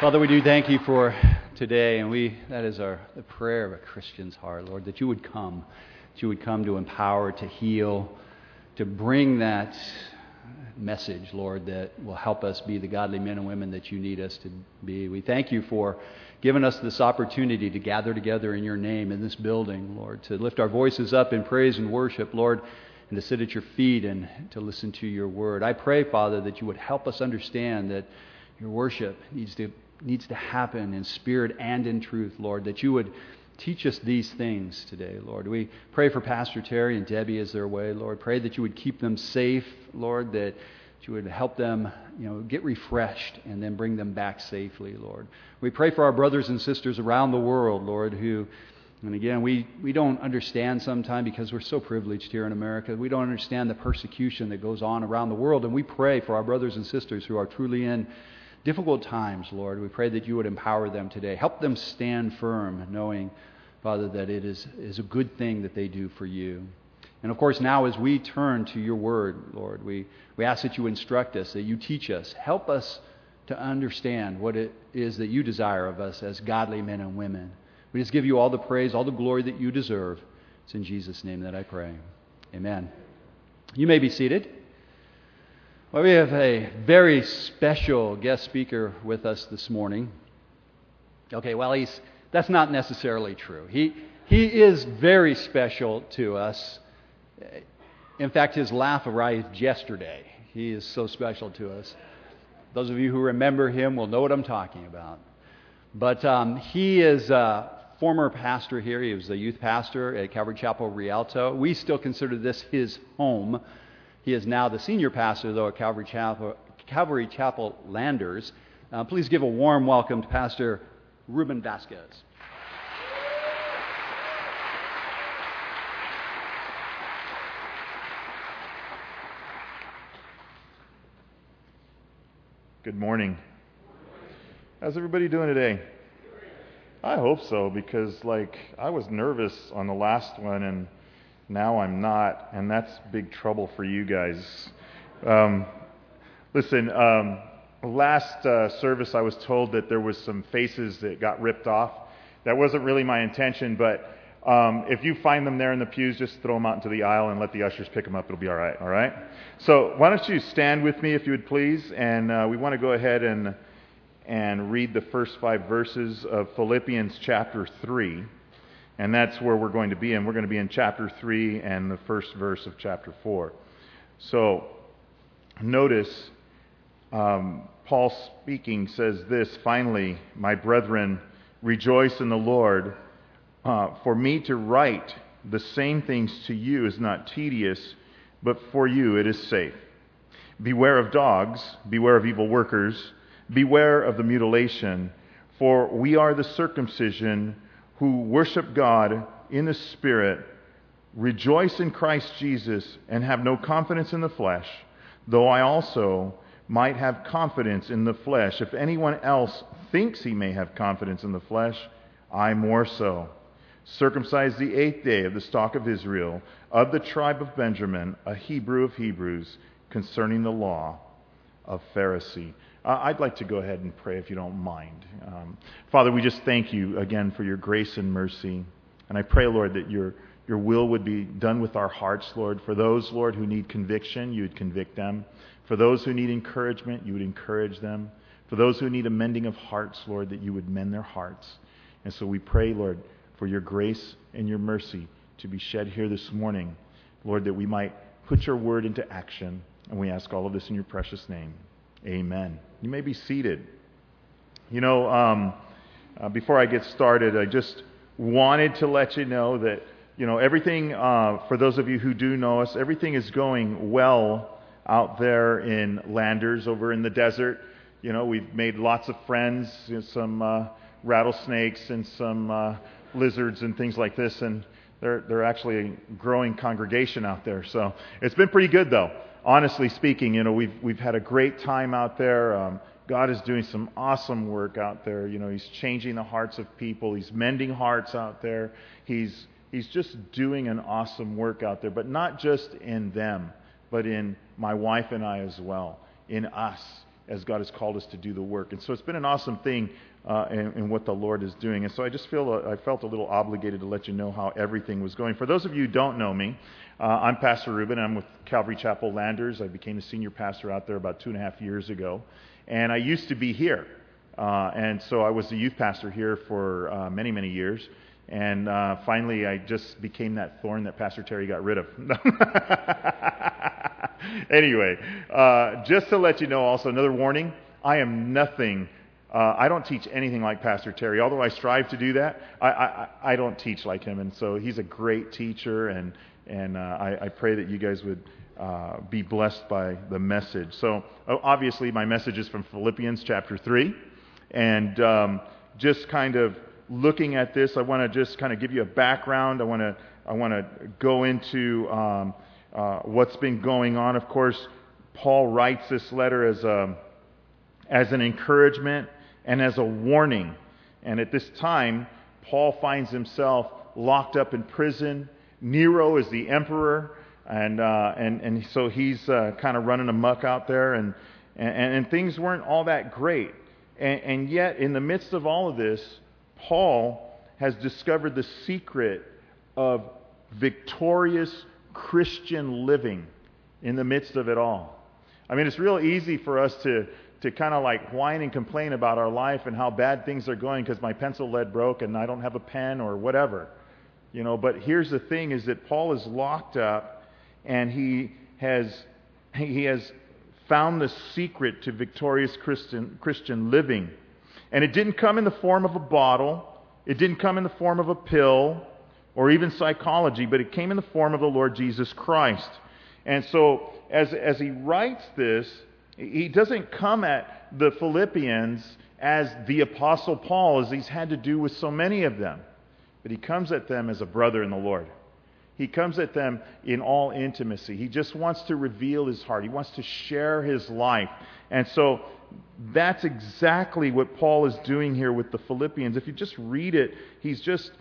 Father, we do thank you for today, and that is the prayer of a Christian's heart, Lord, that you would come to empower, to heal, to bring that message, Lord, that will help us be the godly men and women that you need us to be. We thank you for giving us this opportunity to gather together in your name in this building, Lord, to lift our voices up in praise and worship, Lord, and to sit at your feet and to listen to your word. I pray, Father, that you would help us understand that your worship needs to happen in spirit and in truth, Lord, that you would teach us these things today, Lord. We pray for Pastor Terry and Debbie as they're away, Lord. Pray that you would keep them safe, Lord, that you would help them, get refreshed and then bring them back safely, Lord. We pray for our brothers and sisters around the world, Lord, who, and again, we don't understand sometimes because we're so privileged here in America. We don't understand the persecution that goes on around the world, and we pray for our brothers and sisters who are truly in difficult times, Lord. We pray that you would empower them today. Help them stand firm, knowing, Father, that it is a good thing that they do for you. And of course, now as we turn to your word, Lord, we ask that you instruct us, that you teach us. Help us to understand what it is that you desire of us as godly men and women. We just give you all the praise, all the glory that you deserve. It's in Jesus' name that I pray. Amen. You may be seated. Well, we have a very special guest speaker with us this morning. Okay, well, that's not necessarily true. He is very special to us. In fact, his laugh arrived yesterday. He is so special to us. Those of you who remember him will know what I'm talking about. But he is a former pastor here. He was the youth pastor at Calvary Chapel, Rialto. We still consider this his home. He is now the senior pastor, though, at Calvary Chapel Landers. Please give a warm welcome to Pastor Ruben Vasquez. Good morning. How's everybody doing today? I hope so, because I was nervous on the last one, and now I'm not, and that's big trouble for you guys. Listen, last service I was told that there was some faces that got ripped off. That wasn't really my intention, but if you find them there in the pews, just throw them out into the aisle and let the ushers pick them up. It'll be all right? So why don't you stand with me, if you would please, and we want to go ahead and read the first 5 verses of Philippians chapter 3. And that's where we're going to be in. We're going to be in chapter 3 and the first verse of chapter 4. So, notice, Paul speaking says this, "Finally, my brethren, rejoice in the Lord. For me to write the same things to you is not tedious, but for you it is safe. Beware of dogs, beware of evil workers, beware of the mutilation, for we are the circumcision who worship God in the Spirit, rejoice in Christ Jesus, and have no confidence in the flesh, though I also might have confidence in the flesh. If anyone else thinks he may have confidence in the flesh, I more so. Circumcised the 8th day of the stock of Israel, of the tribe of Benjamin, a Hebrew of Hebrews, concerning the law, a Pharisee." I'd like to go ahead and pray if you don't mind. Father, we just thank you again for your grace and mercy. And I pray, Lord, that your will would be done with our hearts, Lord. For those, Lord, who need conviction, you would convict them. For those who need encouragement, you would encourage them. For those who need a mending of hearts, Lord, that you would mend their hearts. And so we pray, Lord, for your grace and your mercy to be shed here this morning. Lord, that we might put your word into action. And we ask all of this in your precious name. Amen. You may be seated. Before I get started, I just wanted to let you know that, everything, for those of you who do know us, everything is going well out there in Landers, over in the desert. We've made lots of friends, some rattlesnakes and some lizards and things like this, and they're actually a growing congregation out there. So it's been pretty good, though. Honestly speaking, we've had a great time out there. God is doing some awesome work out there. He's changing the hearts of people. He's mending hearts out there. He's just doing an awesome work out there, but not just in them, but in my wife and I as well, in us as God has called us to do the work. And so it's been an awesome thing in what the Lord is doing. And so I just I felt a little obligated to let you know how everything was going. For those of you who don't know me, I'm Pastor Ruben. I'm with Calvary Chapel Landers. I became a senior pastor out there about 2.5 years ago. And I used to be here. And so I was the youth pastor here for many, many years. And finally, I just became that thorn that Pastor Terry got rid of. Anyway, just to let you know also, another warning, I am nothing, I don't teach anything like Pastor Terry. Although I strive to do that, I don't teach like him. And so he's a great teacher, and I pray that you guys would be blessed by the message. So obviously my message is from Philippians chapter 3. And just kind of looking at this, I want to just kind of give you a background. I want to go into what's been going on. Of course, Paul writes this letter as an encouragement and as a warning. And at this time, Paul finds himself locked up in prison. Nero is the emperor, and so he's kind of running amok out there, and things weren't all that great. And yet, in the midst of all of this, Paul has discovered the secret of victorious Christian living in the midst of it all. I mean, it's real easy for us to kind of like whine and complain about our life and how bad things are going because my pencil lead broke and I don't have a pen or whatever. You know, but here's the thing, is that Paul is locked up, and he has found the secret to victorious Christian living. And it didn't come in the form of a bottle. It didn't come in the form of a pill or even psychology, but it came in the form of the Lord Jesus Christ. And so as he writes this, he doesn't come at the Philippians as the Apostle Paul, as he's had to do with so many of them. But he comes at them as a brother in the Lord. He comes at them in all intimacy. He just wants to reveal his heart. He wants to share his life. And so that's exactly what Paul is doing here with the Philippians. If you just read it, he's just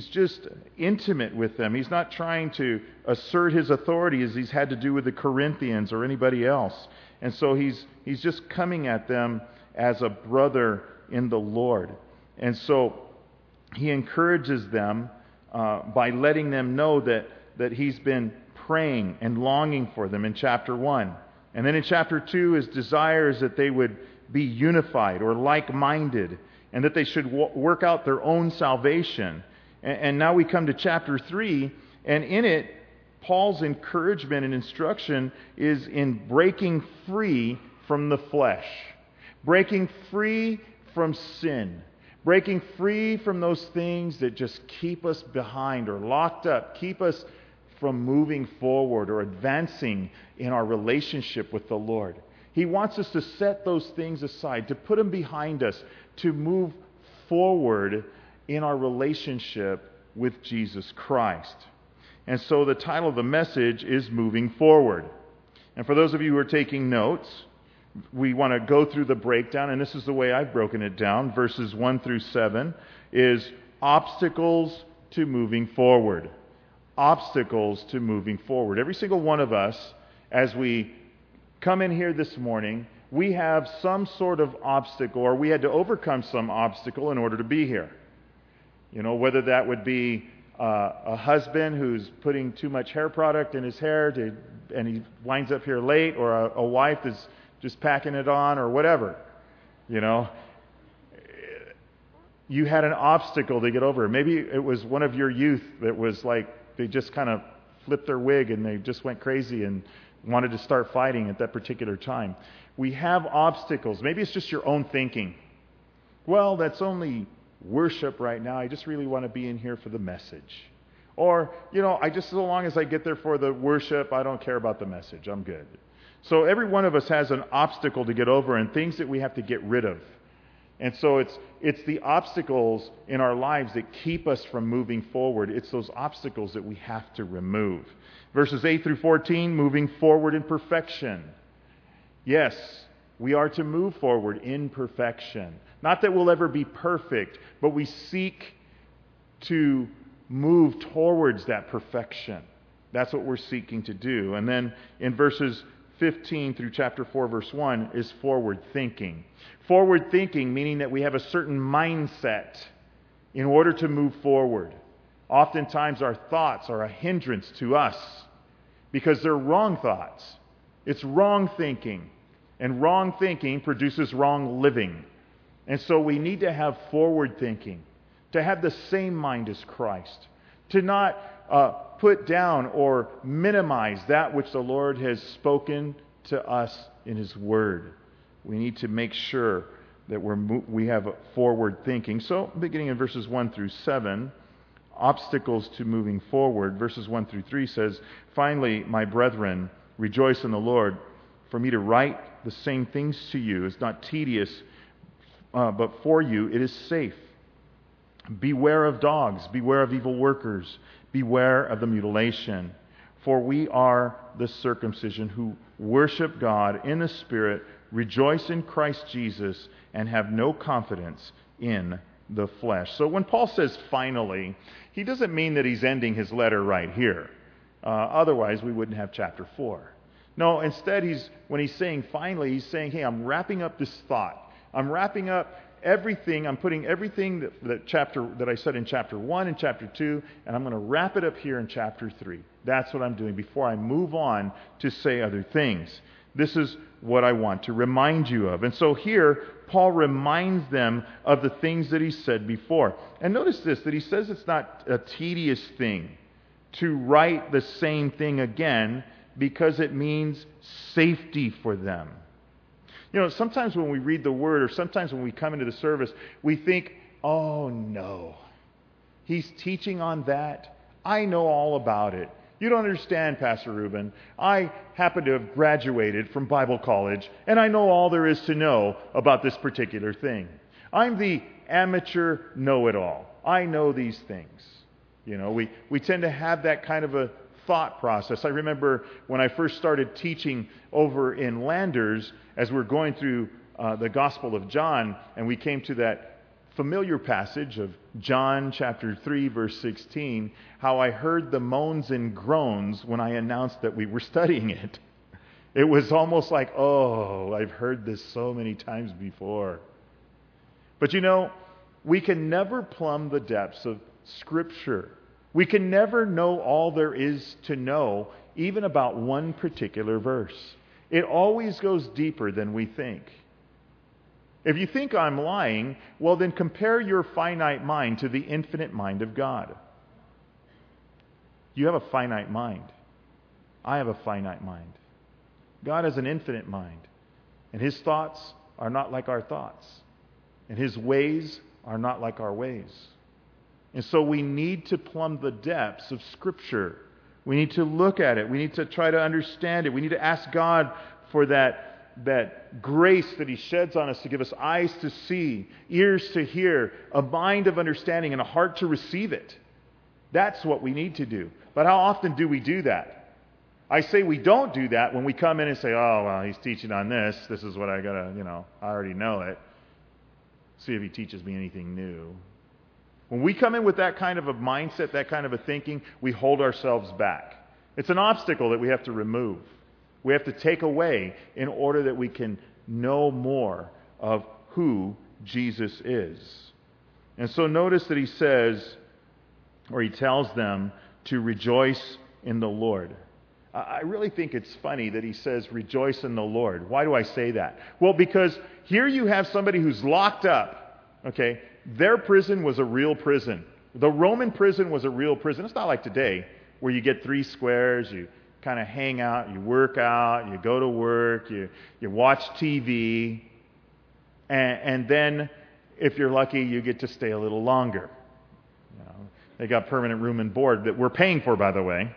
intimate with them. He's not trying to assert his authority as he's had to do with the Corinthians or anybody else. And so he's just coming at them as a brother in the Lord. And so he encourages them by letting them know that he's been praying and longing for them in chapter 1. And then in chapter 2, his desire is that they would be unified or like-minded, and that they should work out their own salvation. And now we come to chapter 3, and in it, Paul's encouragement and instruction is in breaking free from the flesh, breaking free from sin, breaking free from those things that just keep us behind or locked up, keep us from moving forward or advancing in our relationship with the Lord. He wants us to set those things aside, to put them behind us, to move forward in our relationship with Jesus Christ. And so the title of the message is Moving Forward. And for those of you who are taking notes, we want to go through the breakdown, and this is the way I've broken it down. Verses 1 through 7 is obstacles to moving forward. Obstacles to moving forward. Every single one of us, as we come in here this morning, we have some sort of obstacle, or we had to overcome some obstacle in order to be here. You know, whether that would be a husband who's putting too much hair product in his hair and he winds up here late, or a wife that's just packing it on, or whatever. You know, you had an obstacle to get over. Maybe it was one of your youth that was like, they just kind of flipped their wig and they just went crazy and wanted to start fighting at that particular time. We have obstacles. Maybe it's just your own thinking. Well, that's only worship right now. I just really want to be in here for the message. Or, you know, so long as I get there for the worship, I don't care about the message. I'm good. So every one of us has an obstacle to get over and things that we have to get rid of. And so it's the obstacles in our lives that keep us from moving forward. It's those obstacles that we have to remove. Verses 8 through 14, moving forward in perfection. Yes, we are to move forward in perfection. Not that we'll ever be perfect, but we seek to move towards that perfection. That's what we're seeking to do. And then in verses 15 through chapter 4, verse 1 is forward thinking. Forward thinking meaning that we have a certain mindset in order to move forward. Oftentimes our thoughts are a hindrance to us because they're wrong thoughts. It's wrong thinking. And wrong thinking produces wrong living. And so we need to have forward thinking, to have the same mind as Christ, to not put down or minimize that which the Lord has spoken to us in His Word. We need to make sure that we have forward thinking. So, beginning in verses 1 through 7, obstacles to moving forward. Verses 1 through 3 says, "Finally, my brethren, rejoice in the Lord. For me to write the same things to you is not tedious, but for you it is safe. Beware of dogs, beware of evil workers, beware of the mutilation. For we are the circumcision who worship God in the Spirit, rejoice in Christ Jesus, and have no confidence in the flesh." So when Paul says finally, he doesn't mean that he's ending his letter right here. Otherwise, we wouldn't have chapter 4. No, instead, when he's saying finally, he's saying, hey, I'm wrapping up this thought. I'm wrapping up everything. I'm putting everything that I said in chapter 1 and chapter 2, and I'm going to wrap it up here in chapter 3. That's what I'm doing before I move on to say other things. This is what I want to remind you of. And so here, Paul reminds them of the things that he said before. And notice this, that he says it's not a tedious thing to write the same thing again because it means safety for them. You know, sometimes when we read the Word or sometimes when we come into the service, we think, oh no, he's teaching on that. I know all about it. You don't understand, Pastor Reuben. I happen to have graduated from Bible college, and I know all there is to know about this particular thing. I'm the amateur know-it-all. I know these things. You know, we tend to have that kind of a thought process. I remember when I first started teaching over in Landers, as we're going through the Gospel of John, and we came to that familiar passage of John chapter 3, verse 16, how I heard the moans and groans when I announced that we were studying it. It was almost like, oh, I've heard this so many times before. But you know, we can never plumb the depths of Scripture. We can never know all there is to know, even about one particular verse. It always goes deeper than we think. If you think I'm lying, well then compare your finite mind to the infinite mind of God. You have a finite mind. I have a finite mind. God has an infinite mind. And His thoughts are not like our thoughts. And His ways are not like our ways. And so we need to plumb the depths of Scripture. We need to look at it. We need to try to understand it. We need to ask God for that grace that He sheds on us to give us eyes to see, ears to hear, a mind of understanding, and a heart to receive it. That's what we need to do. But how often do we do that? I say we don't do that when we come in and say, oh, well, he's teaching on this. This is what I got to, I already know it. See if he teaches me anything new. When we come in with that kind of a mindset, that kind of a thinking, we hold ourselves back. It's an obstacle that we have to remove. We have to take away in order that we can know more of who Jesus is. And so notice that he says, or he tells them to rejoice in the Lord. I really think it's funny that he says rejoice in the Lord. Why do I say that? Well, because here you have somebody who's locked up, okay? Their prison was a real prison. The Roman prison was a real prison. It's not like today where you get 3 squares, you kind of hang out, you work out, you go to work, you watch TV, and then, if you're lucky, you get to stay a little longer. They got permanent room and board that we're paying for, by the way.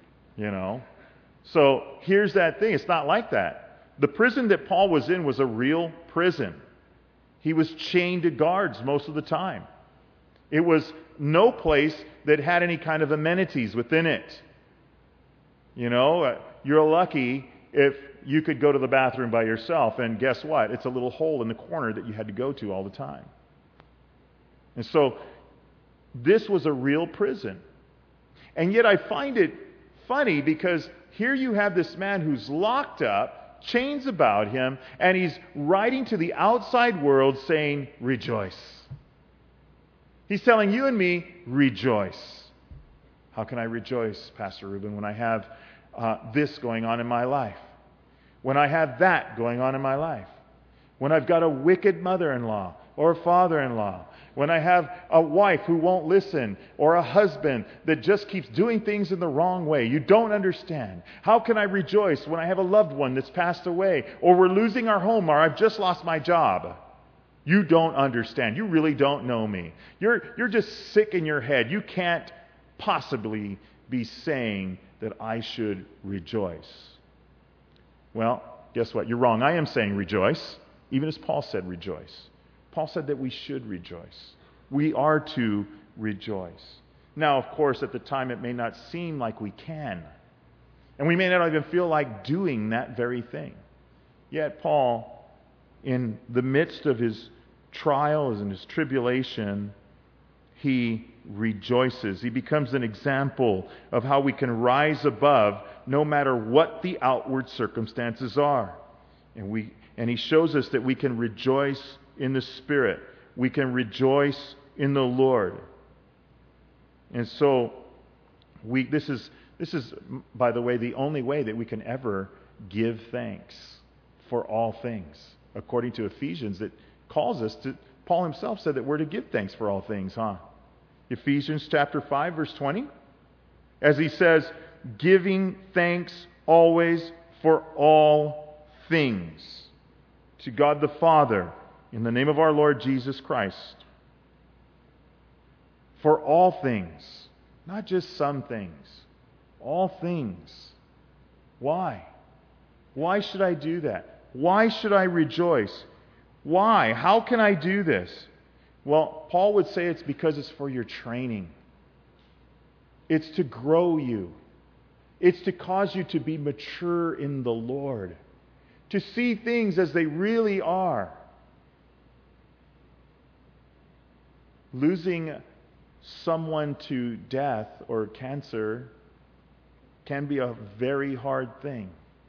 So here's that thing. It's not like that. The prison that Paul was in was a real prison. He was chained to guards most of the time. It was no place that had any kind of amenities within it. You're lucky if you could go to the bathroom by yourself, and guess what? It's a little hole in the corner that you had to go to all the time. And so this was a real prison. And yet I find it funny because here you have this man who's locked up, chains about him, and he's writing to the outside world saying, rejoice. He's telling you and me, rejoice. How can I rejoice, Pastor Reuben, when I have this going on in my life? When I have that going on in my life? When I've got a wicked mother-in-law or a father-in-law? When I have a wife who won't listen, or a husband that just keeps doing things in the wrong way? You don't understand. How can I rejoice when I have a loved one that's passed away, or we're losing our home, or I've just lost my job? You don't understand. You really don't know me. You're just sick in your head. You can't possibly be saying that I should rejoice. Well, guess what? You're wrong. I am saying rejoice, even as Paul said rejoice. Paul said that we should rejoice. We are to rejoice. Now, of course, at the time it may not seem like we can. And we may not even feel like doing that very thing. Yet Paul, in the midst of his trials and his tribulation, he rejoices. He becomes an example of how we can rise above no matter what the outward circumstances are. And he shows us that we can rejoice in the Spirit. We can rejoice in the Lord. And so this is, by the way, the only way that we can ever give thanks for all things. According to Ephesians, that calls us to, Paul himself said that we're to give thanks for all things, huh? Ephesians chapter 5, verse 20. As he says, giving thanks always for all things to God the Father, in the name of our Lord Jesus Christ. For all things, not just some things, all things. Why? Why should I do that? Why should I rejoice? Why? How can I do this? Well, Paul would say it's because it's for your training. It's to grow you. It's to cause you to be mature in the Lord. To see things as they really are. Losing someone to death or cancer can be a very hard thing.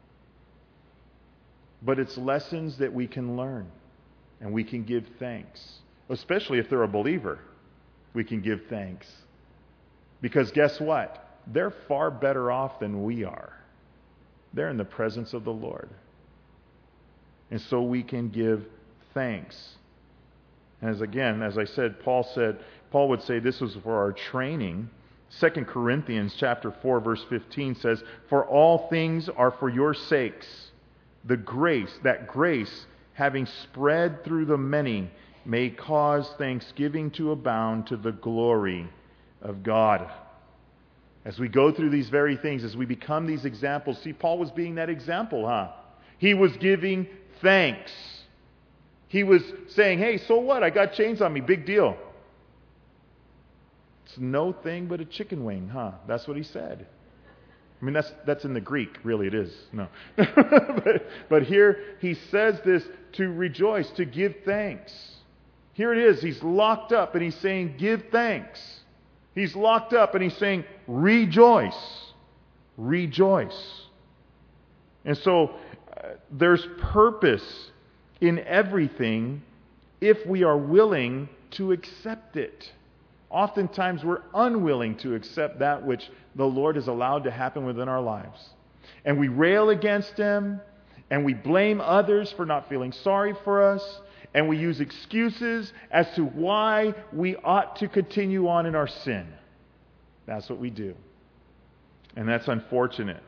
But it's lessons that we can learn and we can give thanks. Especially if they're a believer, we can give thanks. Because guess what? They're far better off than we are. They're in the presence of the Lord. And so we can give thanks. As I said, Paul would say this was for our training. 2 Corinthians chapter 4, verse 15 says, for all things are for your sakes. That grace, having spread through the many, may cause thanksgiving to abound to the glory of God. As we go through these very things, as we become these examples, see, Paul was being that example, huh? He was giving thanks. He was saying, hey, so what? I got chains on me. Big deal. It's no thing but a chicken wing, huh? That's what he said. I mean, that's in the Greek. Really, it is. No. but here he says this to rejoice, to give thanks. Here it is. He's locked up and he's saying, give thanks. He's locked up and he's saying, rejoice. Rejoice. And so there's purpose in everything if we are willing to accept it. Oftentimes we're unwilling to accept that which the Lord has allowed to happen within our lives. And we rail against Him, and we blame others for not feeling sorry for us, and we use excuses as to why we ought to continue on in our sin. That's what we do. And that's unfortunate.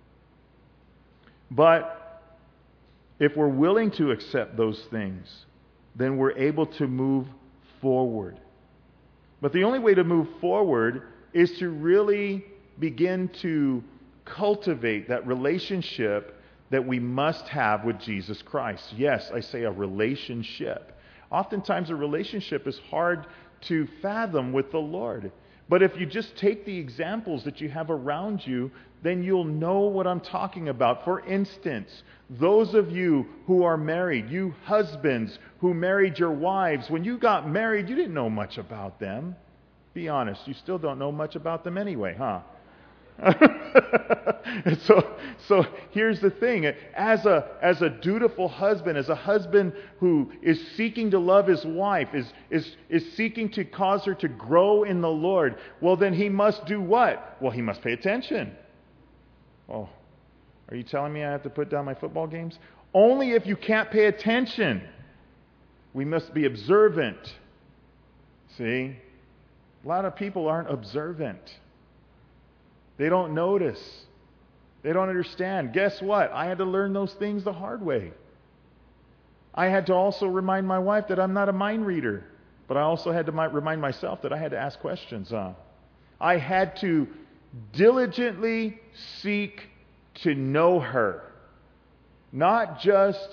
But if we're willing to accept those things, then we're able to move forward. But the only way to move forward is to really begin to cultivate that relationship that we must have with Jesus Christ. Yes, I say a relationship. Oftentimes a relationship is hard to fathom with the Lord. But if you just take the examples that you have around you, then you'll know what I'm talking about. For instance, those of you who are married, you husbands who married your wives, when you got married, you didn't know much about them. Be honest, you still don't know much about them anyway, huh? so here's the thing. As a dutiful husband, as a husband who is seeking to love his wife, is seeking to cause her to grow in the Lord, well, then he must do what? Well, he must pay attention. Oh, are you telling me I have to put down my football games? Only if you can't pay attention. We must be observant. See? A lot of people aren't observant. They don't notice. They don't understand. Guess what? I had to learn those things the hard way. I had to also remind my wife that I'm not a mind reader. But I also had to remind myself that I had to ask questions. I had to diligently seek to know her. Not just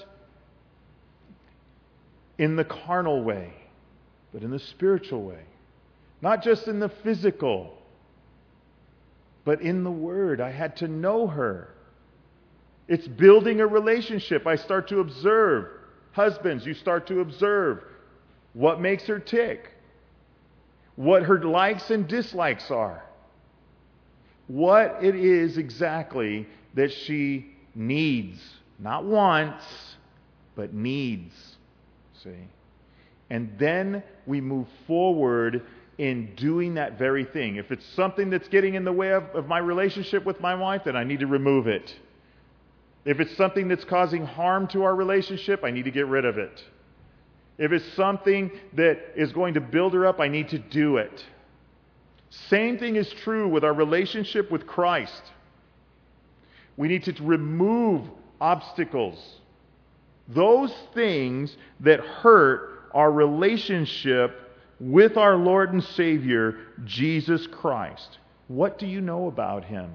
in the carnal way, but in the spiritual way. Not just in the physical, but in the Word. I had to know her. It's building a relationship. I start to observe. Husbands, you start to observe what makes her tick, what her likes and dislikes are, what it is exactly that she needs. Not wants, but needs. See? And then we move forward in doing that very thing. If it's something that's getting in the way of my relationship with my wife, then I need to remove it. If it's something that's causing harm to our relationship, I need to get rid of it. If it's something that is going to build her up, I need to do it. Same thing is true with our relationship with Christ. We need to remove obstacles. Those things that hurt our relationship with our Lord and Savior, Jesus Christ. What do you know about Him?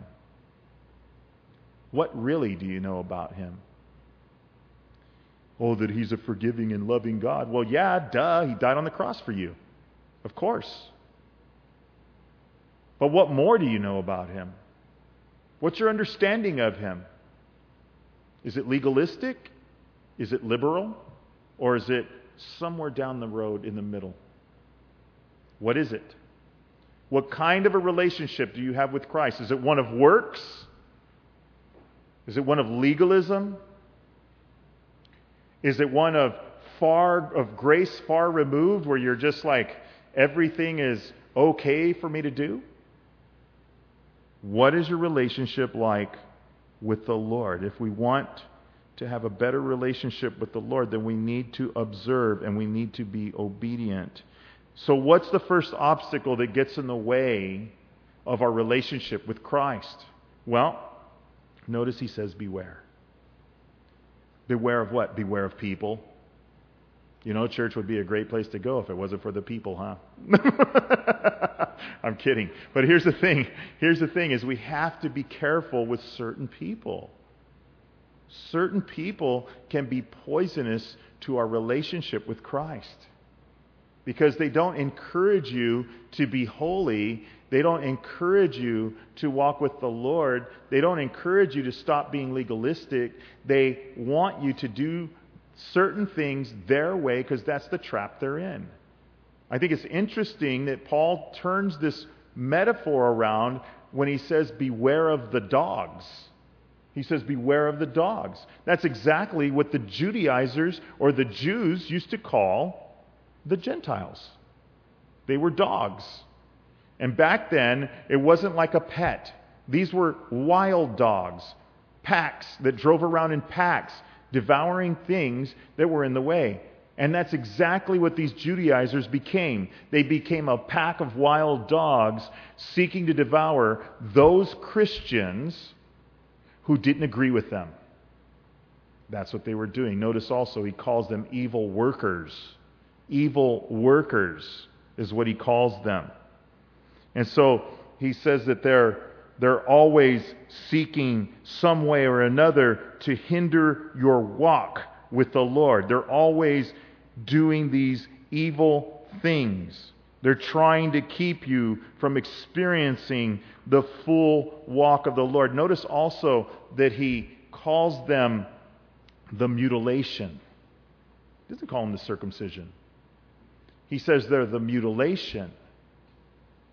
What really do you know about Him? Oh, that He's a forgiving and loving God. Well, yeah, duh. He died on the cross for you. Of course. But what more do you know about Him? What's your understanding of Him? Is it legalistic? Is it liberal? Or is it somewhere down the road in the middle? What is it? What kind of a relationship do you have with Christ? Is it one of works? Is it one of legalism? Is it one of grace far removed, where you're just like, everything is okay for me to do? What is your relationship like with the Lord? If we want to have a better relationship with the Lord, then we need to observe and we need to be obedient. So what's the first obstacle that gets in the way of our relationship with Christ? Well, notice he says beware. Beware of what? Beware of people. You know, church would be a great place to go if it wasn't for the people, huh? I'm kidding. But here's the thing. Here's the thing is we have to be careful with certain people. Certain people can be poisonous to our relationship with Christ. Because they don't encourage you to be holy. They don't encourage you to walk with the Lord. They don't encourage you to stop being legalistic. They want you to do certain things their way because that's the trap they're in. I think it's interesting that Paul turns this metaphor around when he says, beware of the dogs. He says, beware of the dogs. That's exactly what the Judaizers or the Jews used to call the Gentiles. They were dogs. And back then, it wasn't like a pet. These were wild dogs, packs that drove around in packs, devouring things that were in the way. And that's exactly what these Judaizers became. They became a pack of wild dogs seeking to devour those Christians who didn't agree with them. That's what they were doing. Notice also he calls them evil workers. Evil workers is what he calls them. And so he says that they're always seeking some way or another to hinder your walk with the Lord. They're always doing these evil things. They're trying to keep you from experiencing the full walk of the Lord. Notice also that he calls them the mutilation. He doesn't call them the circumcision. He says they're the mutilation.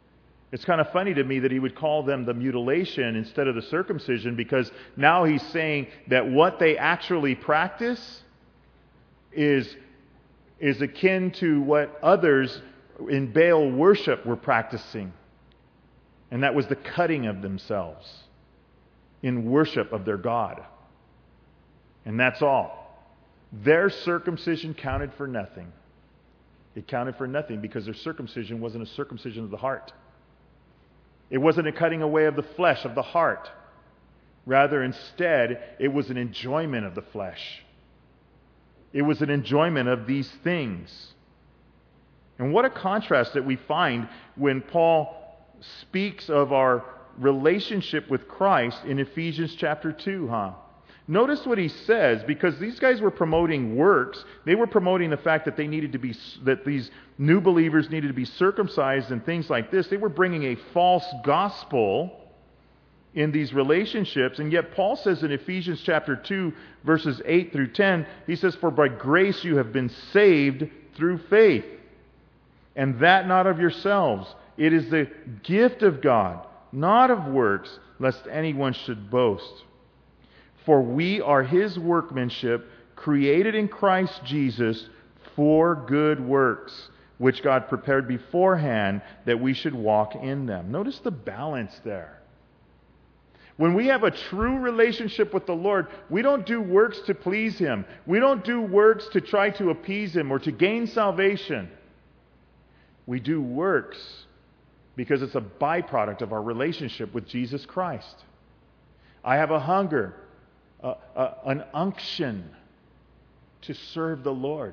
It's kind of funny to me that he would call them the mutilation instead of the circumcision, because now he's saying that what they actually practice is akin to what others in Baal worship were practicing. And that was the cutting of themselves in worship of their God. And that's all. Their circumcision counted for nothing. It counted for nothing because their circumcision wasn't a circumcision of the heart. It wasn't a cutting away of the flesh, of the heart. Rather, instead, it was an enjoyment of the flesh. It was an enjoyment of these things. And what a contrast that we find when Paul speaks of our relationship with Christ in Ephesians chapter 2, Notice what he says, because these guys were promoting works. They were promoting the fact that that these new believers needed to be circumcised and things like this. They were bringing a false gospel in these relationships. And yet Paul says in Ephesians chapter 2, verses 8 through 10, he says, "For by grace you have been saved through faith, and that not of yourselves. It is the gift of God, not of works, lest anyone should boast. For we are His workmanship, created in Christ Jesus for good works, which God prepared beforehand that we should walk in them." Notice the balance there. When we have a true relationship with the Lord, we don't do works to please Him. We don't do works to try to appease Him or to gain salvation. We do works because it's a byproduct of our relationship with Jesus Christ. I have a hunger, an unction to serve the Lord,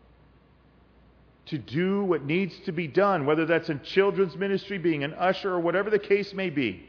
to do what needs to be done, whether that's in children's ministry, being an usher, or whatever the case may be.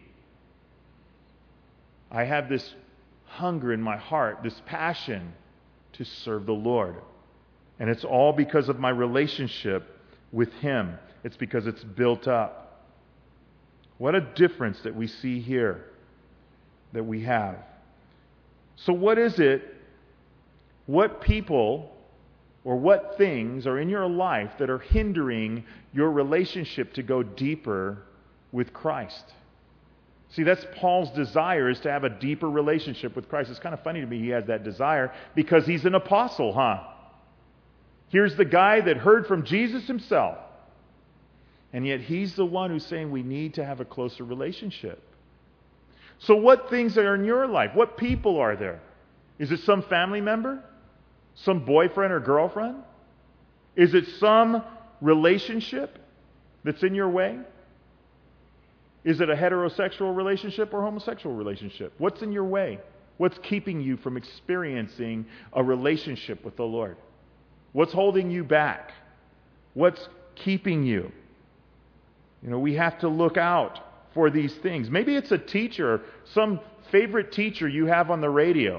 I have this hunger in my heart, this passion to serve the Lord. And it's all because of my relationship with Him. It's because it's built up. What a difference that we see here, that we have. So what is it, what people or what things are in your life that are hindering your relationship to go deeper with Christ? See, that's Paul's desire, is to have a deeper relationship with Christ. It's kind of funny to me he has that desire because he's an apostle, Here's the guy that heard from Jesus himself. And yet he's the one who's saying we need to have a closer relationship. So what things are in your life? What people are there? Is it some family member? Some boyfriend or girlfriend? Is it some relationship that's in your way? Is it a heterosexual relationship or homosexual relationship? What's in your way? What's keeping you from experiencing a relationship with the Lord? What's holding you back? What's keeping you? We have to look out for these things. Maybe it's a teacher, some favorite teacher you have on the radio.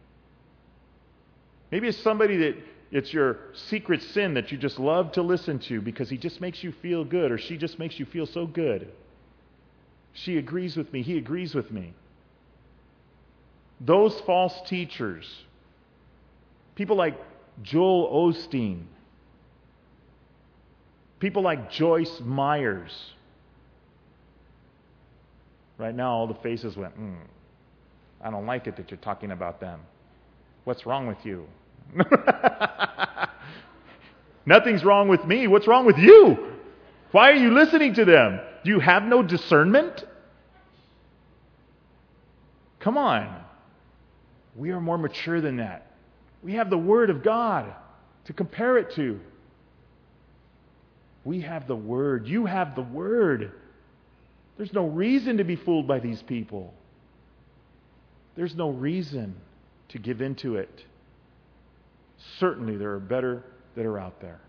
Maybe it's somebody that it's your secret sin that you just love to listen to because he just makes you feel good, or she just makes you feel so good. She agrees with me, he agrees with me. Those false teachers, people like Joel Osteen, people like Joyce Myers. Right now, all the faces went, I don't like it that you're talking about them. What's wrong with you? Nothing's wrong with me. What's wrong with you? Why are you listening to them? Do you have no discernment? Come on. We are more mature than that. We have the Word of God to compare it to. We have the Word. You have the Word. There's no reason to be fooled by these people. There's no reason to give into it. Certainly there are better that are out there.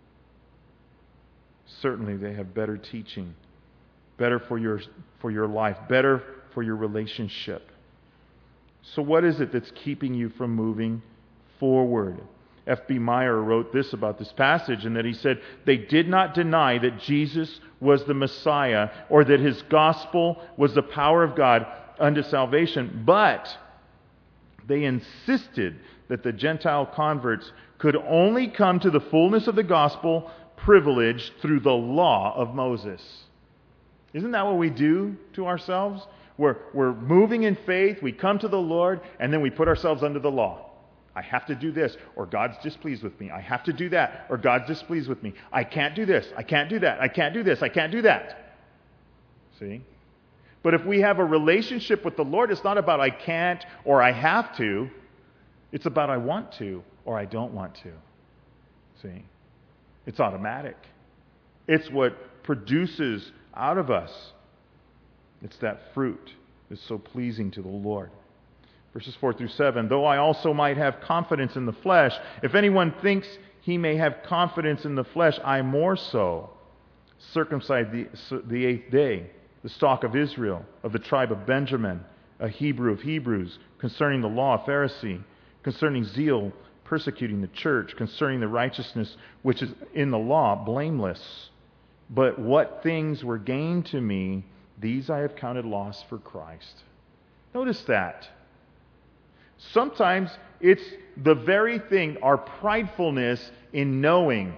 Certainly they have better teaching, better for your life, better for your relationship. So what is it that's keeping you from moving forward? F.B. Meyer wrote this about this passage, and that he said, they did not deny that Jesus was the Messiah or that His gospel was the power of God unto salvation, but they insisted that the Gentile converts could only come to the fullness of the gospel privilege through the law of Moses. Isn't that what we do to ourselves? We're moving in faith, we come to the Lord, and then we put ourselves under the law. I have to do this, or God's displeased with me. I have to do that, or God's displeased with me. I can't do this. I can't do that. I can't do this. I can't do that. See? But if we have a relationship with the Lord, it's not about I can't or I have to. It's about I want to or I don't want to. See? It's automatic. It's what produces out of us. It's that fruit that's so pleasing to the Lord. Verses 4 through 7, though I also might have confidence in the flesh, if anyone thinks he may have confidence in the flesh, I more so, circumcised the 8th day, the stock of Israel, of the tribe of Benjamin, a Hebrew of Hebrews, concerning the law, a Pharisee, concerning zeal, persecuting the church, concerning the righteousness which is in the law, blameless. But what things were gained to me, these I have counted loss for Christ. Notice that. Sometimes it's the very thing, our pridefulness in knowing.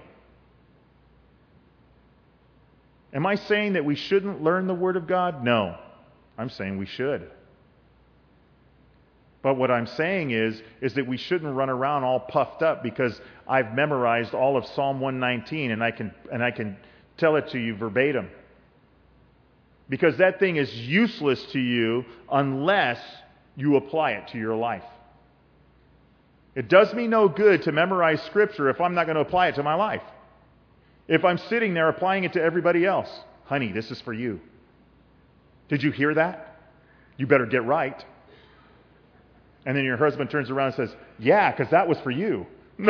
Am I saying that we shouldn't learn the Word of God? No. I'm saying we should. But what I'm saying is that we shouldn't run around all puffed up because I've memorized all of Psalm 119 and I can tell it to you verbatim. Because that thing is useless to you unless you apply it to your life. It does me no good to memorize Scripture if I'm not going to apply it to my life. If I'm sitting there applying it to everybody else, honey, this is for you. Did you hear that? You better get right. And then your husband turns around and says, yeah, because that was for you.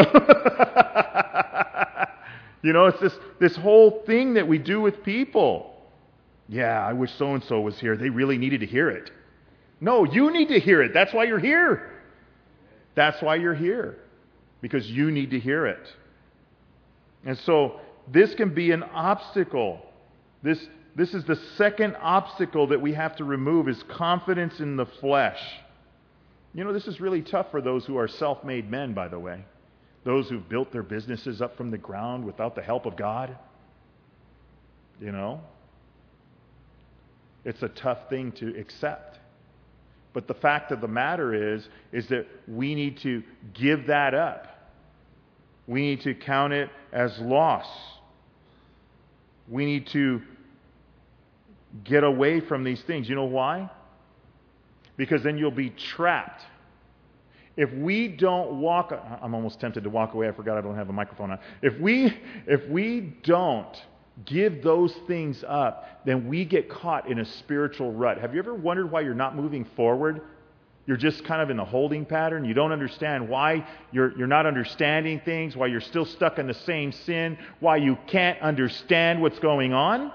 You know, it's this whole thing that we do with people. Yeah, I wish so-and-so was here. They really needed to hear it. No, you need to hear it. That's why you're here. That's why you're here. Because you need to hear it. And so this can be an obstacle. This is the second obstacle that we have to remove, is confidence in the flesh. You know, this is really tough for those who are self-made men, by the way. Those who've built their businesses up from the ground without the help of God. You know? It's a tough thing to accept. But the fact of the matter is that we need to give that up. We need to count it as loss. We need to get away from these things. You know why? Because then you'll be trapped. If we don't walk... I'm almost tempted to walk away. I forgot I don't have a microphone on. If we don't give those things up, then we get caught in a spiritual rut. Have you ever wondered why you're not moving forward? You're just kind of in a holding pattern. You don't understand why you're not understanding things, why you're still stuck in the same sin, why you can't understand what's going on.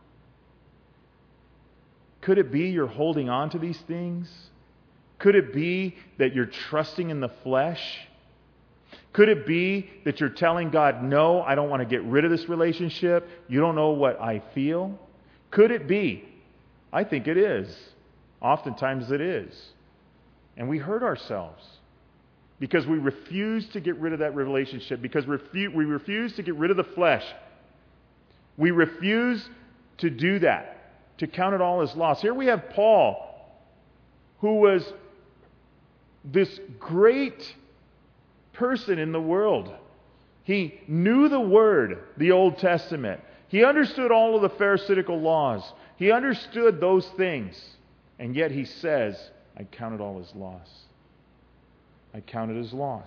Could it be you're holding on to these things? Could it be that you're trusting in the flesh? Could it be that you're telling God, no, I don't want to get rid of this relationship. You don't know what I feel? Could it be? I think it is. Oftentimes it is. And we hurt ourselves because we refuse to get rid of that relationship, because we refuse to get rid of the flesh. We refuse to do that, to count it all as loss. Here we have Paul, who was this great person in the world. He knew the Word, the Old Testament. He understood all of the Pharisaical laws. He understood those things. And yet he says, I count it all as loss. I count it as loss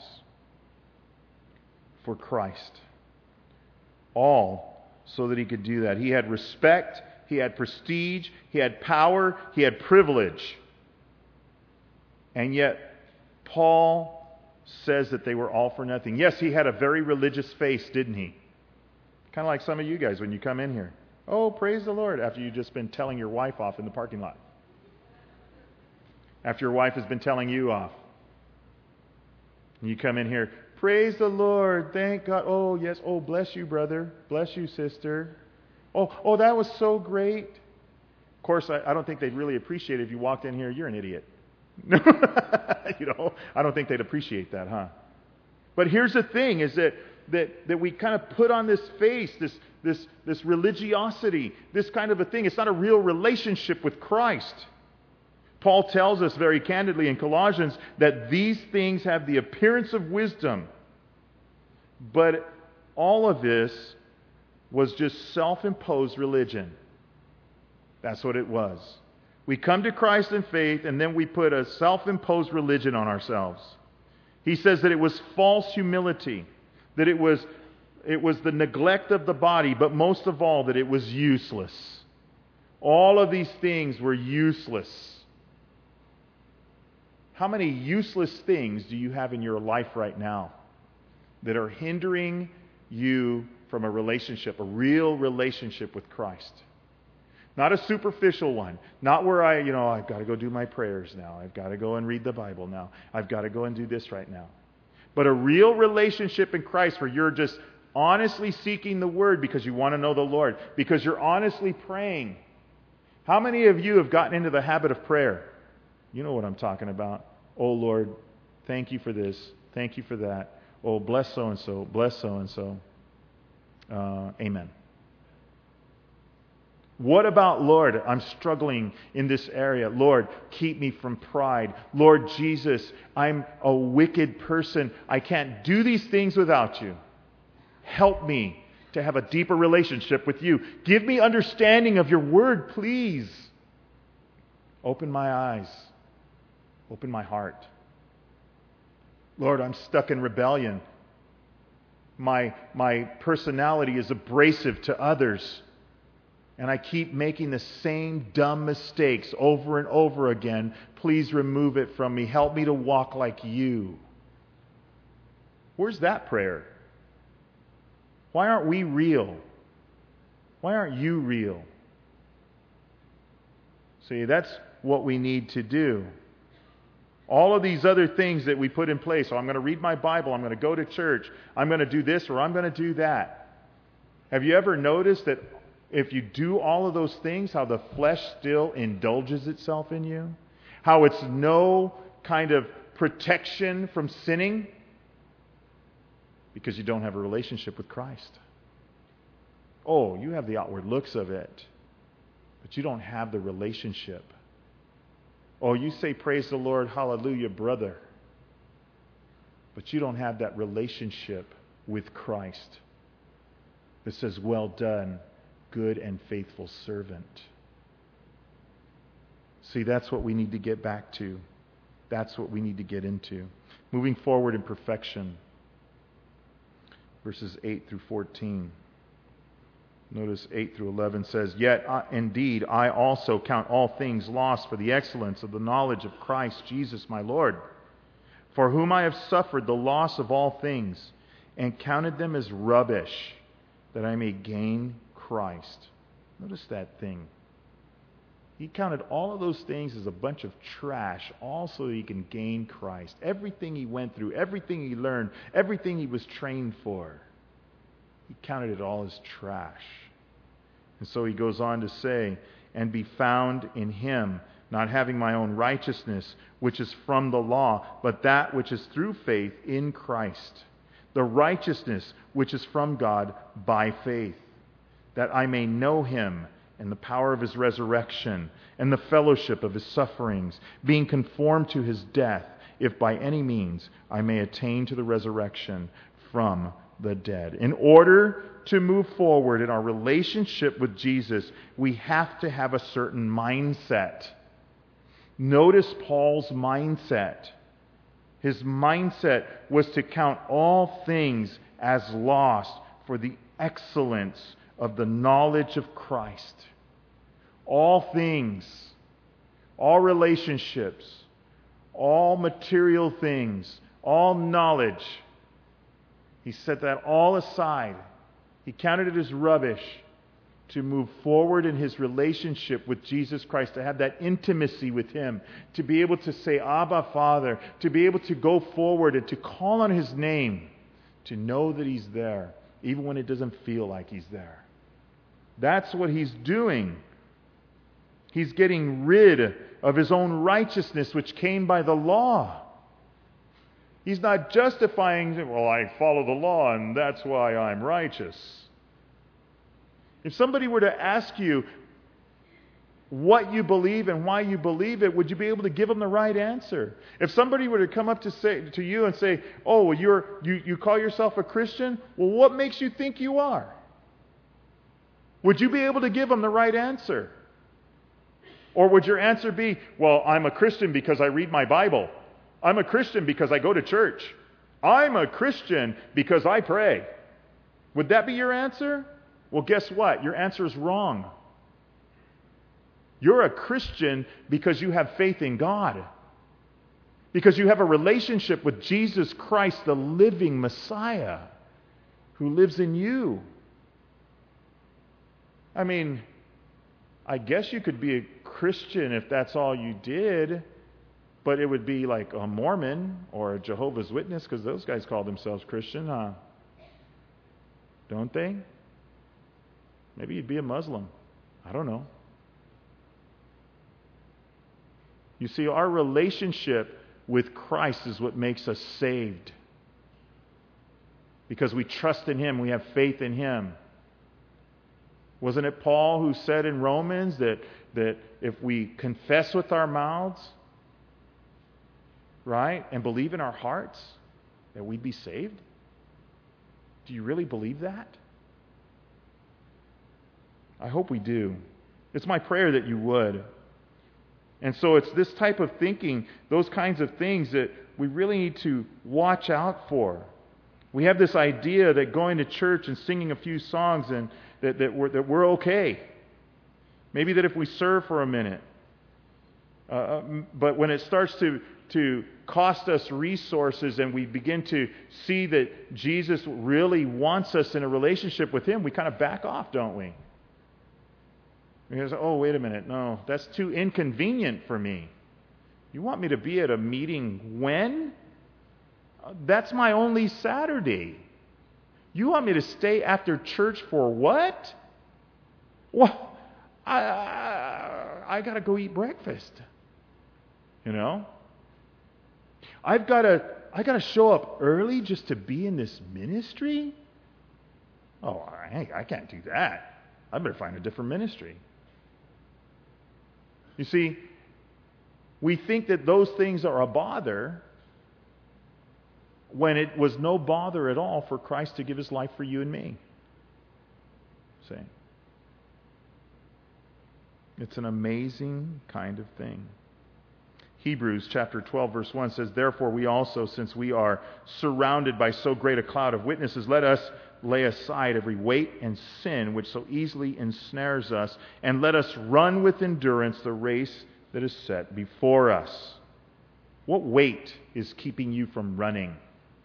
for Christ. All so that he could do that. He had respect, he had prestige, he had power, he had privilege. And yet Paul says that they were all for nothing. Yes, he had a very religious face, didn't he? Kind of like some of you guys when you come in here. Oh, praise the Lord, after you've just been telling your wife off in the parking lot. After your wife has been telling you off. And you come in here, praise the Lord, thank God. Oh, yes, oh, bless you, brother. Bless you, sister. Oh, that was so great. Of course, I don't think they'd really appreciate it if you walked in here, you're an idiot. You know, I don't think they'd appreciate that, huh? But here's the thing, is that that we kind of put on this face, this religiosity, this kind of a thing. It's not a real relationship with Christ. Paul tells us very candidly in Colossians that these things have the appearance of wisdom, but all of this was just self-imposed religion. That's what it was. We come to Christ in faith, and then we put a self-imposed religion on ourselves. He says that it was false humility, that it was the neglect of the body, but most of all, that it was useless. All of these things were useless. How many useless things do you have in your life right now that are hindering you from a relationship, a real relationship with Christ? Not a superficial one. Not where I've got to go do my prayers now. I've got to go and read the Bible now. I've got to go and do this right now. But a real relationship in Christ where you're just honestly seeking the Word because you want to know the Lord, because you're honestly praying. How many of you have gotten into the habit of prayer? You know what I'm talking about. Oh, Lord, thank you for this. Thank you for that. Oh, bless so-and-so. Bless so-and-so. Amen. What about, Lord, I'm struggling in this area. Lord, keep me from pride. Lord Jesus, I'm a wicked person. I can't do these things without you. Help me to have a deeper relationship with you. Give me understanding of your word, please. Open my eyes. Open my heart. Lord, I'm stuck in rebellion. My personality is abrasive to others. And I keep making the same dumb mistakes over and over again. Please remove it from me. Help me to walk like you. Where's that prayer? Why aren't we real? Why aren't you real? See, that's what we need to do. All of these other things that we put in place. So I'm going to read my Bible. I'm going to go to church. I'm going to do this or I'm going to do that. Have you ever noticed that if you do all of those things, how the flesh still indulges itself in you? How it's no kind of protection from sinning? Because you don't have a relationship with Christ. Oh, you have the outward looks of it, but you don't have the relationship. Oh, you say praise the Lord, hallelujah, brother, but you don't have that relationship with Christ that says, well done, good and faithful servant. See, that's what we need to get back to. That's what we need to get into. Moving forward in perfection. Verses 8 through 14. Notice 8 through 11 says, Yet indeed I also count all things lost for the excellence of the knowledge of Christ Jesus my Lord, for whom I have suffered the loss of all things, and counted them as rubbish, that I may gain Christ. Notice that thing. He counted all of those things as a bunch of trash, all so that he can gain Christ. Everything he went through, everything he learned, everything he was trained for, he counted it all as trash. And so he goes on to say, and be found in him, not having my own righteousness, which is from the law, but that which is through faith in Christ, the righteousness which is from God by faith, that I may know him and the power of his resurrection and the fellowship of his sufferings, being conformed to his death, if by any means I may attain to the resurrection from the dead. In order to move forward in our relationship with Jesus, we have to have a certain mindset. Notice Paul's mindset. His mindset was to count all things as lost for the excellence of the knowledge of Christ. All things, all relationships, all material things, all knowledge, he set that all aside. He counted it as rubbish to move forward in his relationship with Jesus Christ, to have that intimacy with him, to be able to say, Abba, Father, to be able to go forward and to call on his name, to know that he's there, even when it doesn't feel like he's there. That's what he's doing. He's getting rid of his own righteousness, which came by the law. He's not justifying, well, I follow the law and that's why I'm righteous. If somebody were to ask you what you believe and why you believe it, would you be able to give them the right answer? If somebody were to come up to you and say, oh, well, you call yourself a Christian? Well, what makes you think you are? Would you be able to give them the right answer? Or would your answer be, well, I'm a Christian because I read my Bible. I'm a Christian because I go to church. I'm a Christian because I pray. Would that be your answer? Well, guess what? Your answer is wrong. You're a Christian because you have faith in God. Because you have a relationship with Jesus Christ, the living Messiah, who lives in you. I mean, I guess you could be a Christian if that's all you did, but it would be like a Mormon or a Jehovah's Witness, because those guys call themselves Christian, don't they? Maybe you'd be a Muslim. I don't know. You see, our relationship with Christ is what makes us saved. Because we trust in Him, we have faith in Him. Wasn't it Paul who said in Romans that if we confess with our mouths, right, and believe in our hearts, that we'd be saved? Do you really believe that? I hope we do. It's my prayer that you would. And so it's this type of thinking, those kinds of things that we really need to watch out for. We have this idea that going to church and singing a few songs and that we're okay. Maybe that if we serve for a minute. But when it starts to cost us resources and we begin to see that Jesus really wants us in a relationship with Him, we kind of back off, don't we? We say, oh, wait a minute. No, that's too inconvenient for me. You want me to be at a meeting when? That's my only Saturday. You want me to stay after church for what? Well, I got to go eat breakfast. You know? I got to show up early just to be in this ministry? Oh, I can't do that. I better find a different ministry. You see, we think that those things are a bother when it was no bother at all for Christ to give His life for you and me. See? It's an amazing kind of thing. Hebrews chapter 12 verse 1 says, therefore we also, since we are surrounded by so great a cloud of witnesses, let us lay aside every weight and sin which so easily ensnares us, and let us run with endurance the race that is set before us. What weight is keeping you from running?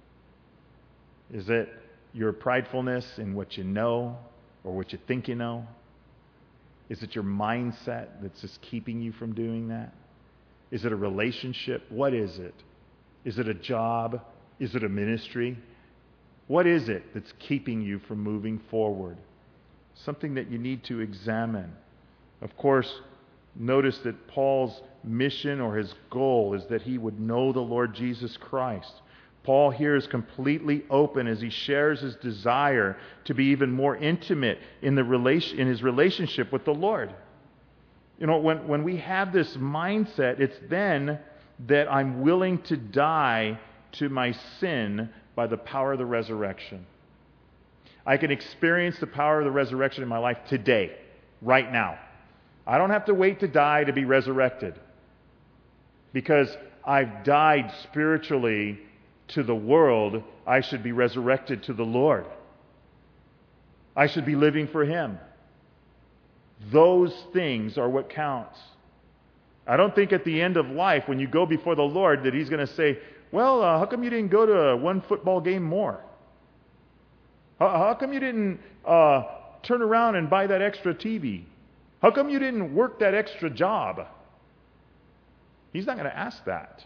Is it your pridefulness in what you know or what you think you know? Is it your mindset that's just keeping you from doing that? Is it a relationship? What is it? Is it a job? Is it a ministry? What is it that's keeping you from moving forward? Something that you need to examine. Of course, notice that Paul's mission or his goal is that he would know the Lord Jesus Christ. Paul here is completely open as he shares his desire to be even more intimate in his relationship with the Lord. You know, when we have this mindset, it's then that I'm willing to die to my sin by the power of the resurrection. I can experience the power of the resurrection in my life today, right now. I don't have to wait to die to be resurrected, because I've died spiritually to the world. I should be resurrected to the Lord. I should be living for Him. Those things are what counts. I don't think at the end of life, when you go before the Lord, that He's going to say, well, how come you didn't go to one football game more? How come you didn't turn around and buy that extra TV? How come you didn't work that extra job? He's not going to ask that.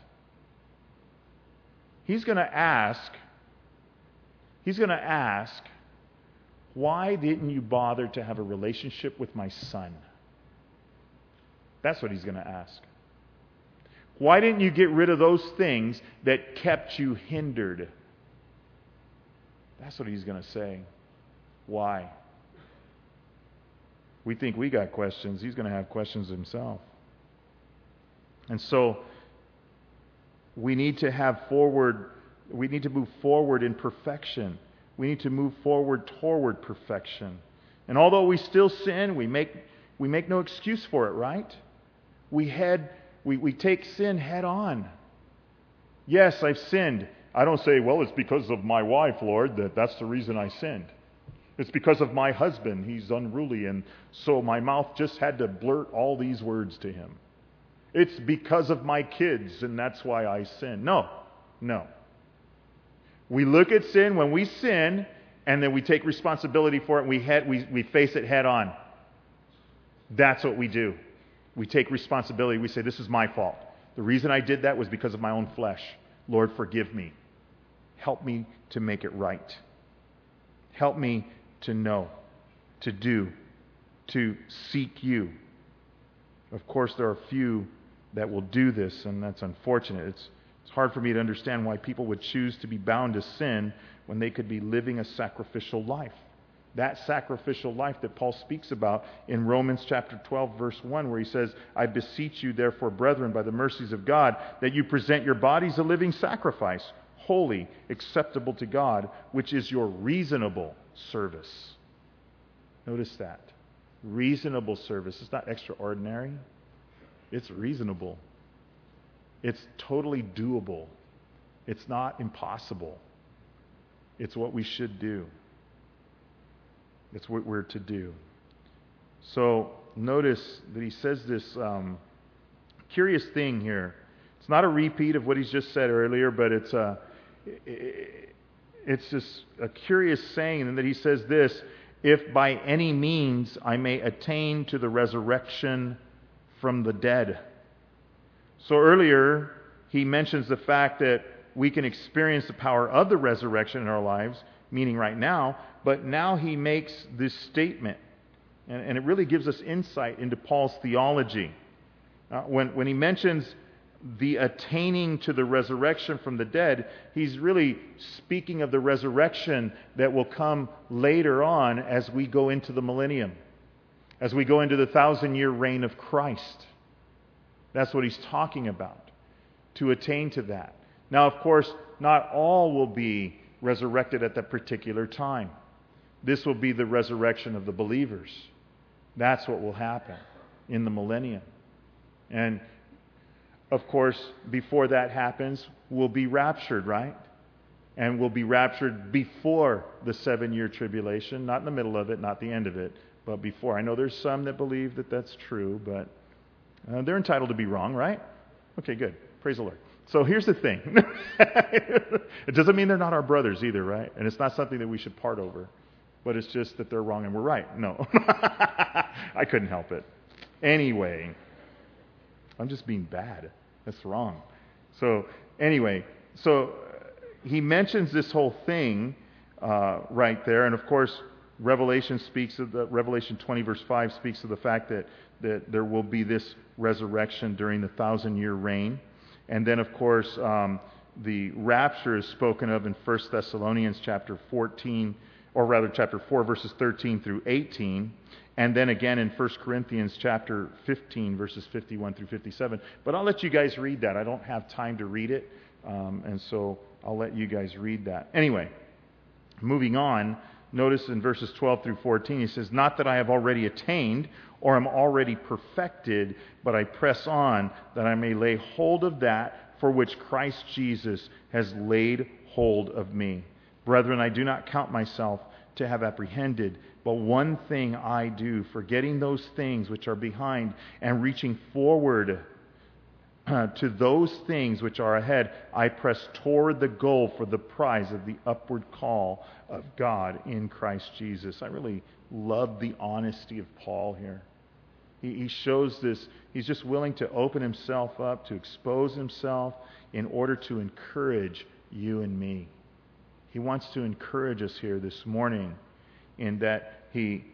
He's going to ask, why didn't you bother to have a relationship with my son? That's what He's going to ask. Why didn't you get rid of those things that kept you hindered? That's what he's going to say. Why? We think we got questions. He's going to have questions himself. And so we need to move forward in perfection. We need to move forward toward perfection. And although we still sin, we make no excuse for it, right? We take sin head on. Yes, I've sinned. I don't say, well, it's because of my wife, Lord, that's the reason I sinned. It's because of my husband. He's unruly, and so my mouth just had to blurt all these words to him. It's because of my kids, and that's why I sin. No. We look at sin when we sin, and then we take responsibility for it, and we face it head on. That's what we do. We take responsibility. We say, this is my fault. The reason I did that was because of my own flesh. Lord, forgive me. Help me to make it right. Help me to know, to do, to seek you. Of course, there are few that will do this, and that's unfortunate. It's hard for me to understand why people would choose to be bound to sin when they could be living a sacrificial life. That sacrificial life that Paul speaks about in Romans chapter 12, verse 1, where he says, I beseech you, therefore, brethren, by the mercies of God, that you present your bodies a living sacrifice, holy, acceptable to God, which is your reasonable service. Notice that. Reasonable service. It's not extraordinary. It's reasonable. It's totally doable. It's not impossible. It's what we should do. It's what we're to do. So notice that he says this curious thing here. It's not a repeat of what he's just said earlier, but it's just a curious saying, and that he says this, if by any means I may attain to the resurrection from the dead. So earlier, he mentions the fact that we can experience the power of the resurrection in our lives, meaning right now, but now he makes this statement, and it really gives us insight into Paul's theology. When he mentions the attaining to the resurrection from the dead, he's really speaking of the resurrection that will come later on as we go into the millennium, as we go into the 1,000-year reign of Christ. That's what he's talking about, to attain to that. Now, of course, not all will be resurrected at that particular time. This will be the resurrection of the believers. That's what will happen in the millennium. And, of course, before that happens, we'll be raptured, right? And we'll be raptured before the 7-year tribulation, not in the middle of it, not the end of it, but before. I know there's some that believe that that's true, but they're entitled to be wrong, right? Okay, good. Praise the Lord. So here's the thing. It doesn't mean they're not our brothers either, right? And it's not something that we should part over. But it's just that they're wrong and we're right. No. I couldn't help it. Anyway, I'm just being bad. That's wrong. So anyway, he mentions this whole thing right there. And of course, Revelation 20 verse 5 speaks of the fact that there will be this resurrection during the 1,000-year reign. And then, of course, the rapture is spoken of in 1 Thessalonians chapter 14, or rather chapter 4, verses 13 through 18. And then again in 1 Corinthians chapter 15, verses 51 through 57. But I'll let you guys read that. I don't have time to read it, and so I'll let you guys read that. Anyway, moving on, notice in verses 12 through 14, he says, not that I have already attained or am already perfected, but I press on that I may lay hold of that for which Christ Jesus has laid hold of me. Brethren, I do not count myself to have apprehended, but one thing I do, forgetting those things which are behind and reaching forward to those things which are ahead, I press toward the goal for the prize of the upward call of God in Christ Jesus. I really love the honesty of Paul here. He shows this. He's just willing to open himself up, to expose himself in order to encourage you and me. He wants to encourage us here this morning in that he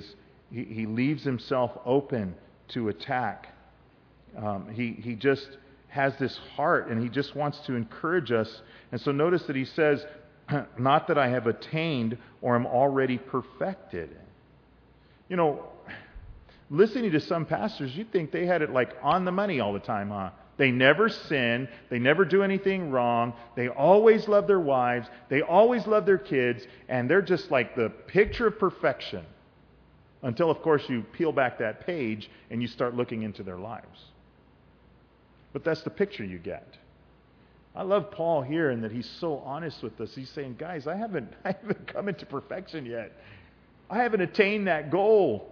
leaves himself open to attack. He just has this heart, and he just wants to encourage us. And so notice that he says, not that I have attained or am already perfected. You know, listening to some pastors, you'd think they had it like on the money all the time, huh? They never sin. They never do anything wrong. They always love their wives. They always love their kids. And they're just like the picture of perfection. Until, of course, you peel back that page and you start looking into their lives. But that's the picture you get. I love Paul here in that he's so honest with us. He's saying, guys, I haven't come into perfection yet. I haven't attained that goal.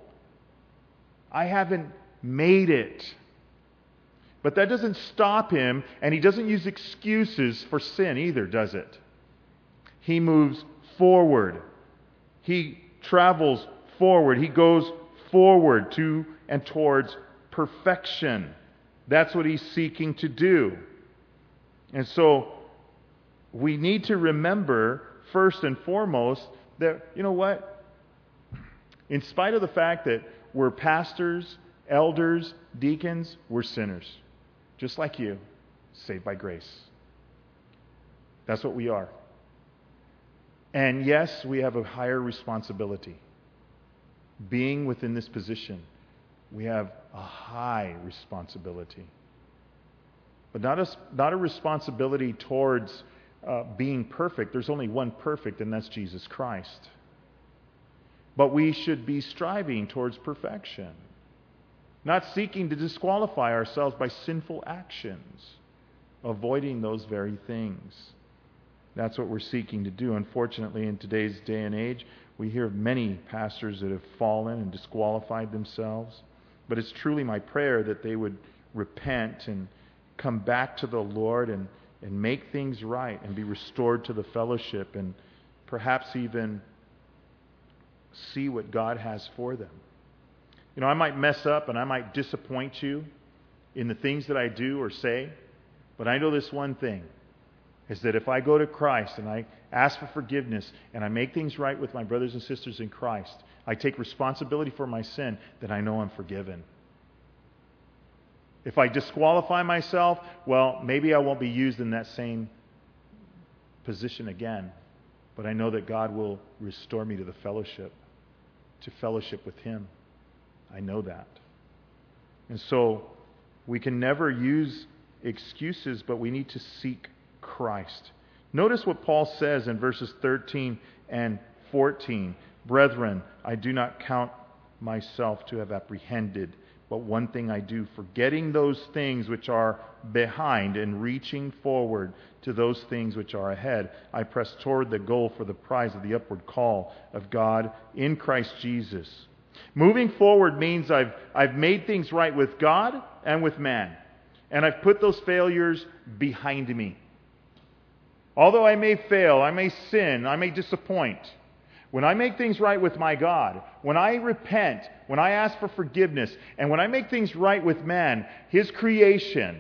I haven't made it. But that doesn't stop him, and he doesn't use excuses for sin either, does it? He moves forward. He travels forward. He goes forward to and towards perfection. That's what he's seeking to do. And so we need to remember, first and foremost, that, you know what? In spite of the fact that we're pastors, elders, deacons, we're sinners. Just like you, saved by grace. That's what we are. And yes, we have a higher responsibility. Being within this position, we have a high responsibility. But not a responsibility towards being perfect. There's only one perfect, and that's Jesus Christ. But we should be striving towards perfection. Not seeking to disqualify ourselves by sinful actions. Avoiding those very things. That's what we're seeking to do. Unfortunately, in today's day and age, we hear of many pastors that have fallen and disqualified themselves. But it's truly my prayer that they would repent and come back to the Lord and make things right and be restored to the fellowship and perhaps even see what God has for them. You know, I might mess up and I might disappoint you in the things that I do or say, but I know this one thing, is that if I go to Christ and I ask for forgiveness and I make things right with my brothers and sisters in Christ, I take responsibility for my sin, then I know I'm forgiven. If I disqualify myself, well, maybe I won't be used in that same position again, but I know that God will restore me to the fellowship, to fellowship with Him. I know that. And so we can never use excuses, but we need to seek Christ. Notice what Paul says in verses 13 and 14. Brethren, I do not count myself to have apprehended, but one thing I do, forgetting those things which are behind and reaching forward to those things which are ahead, I press toward the goal for the prize of the upward call of God in Christ Jesus. Moving forward means I've made things right with God and with man. And I've put those failures behind me. Although I may fail, I may sin, I may disappoint. When I make things right with my God, when I repent, when I ask for forgiveness, and when I make things right with man, His creation,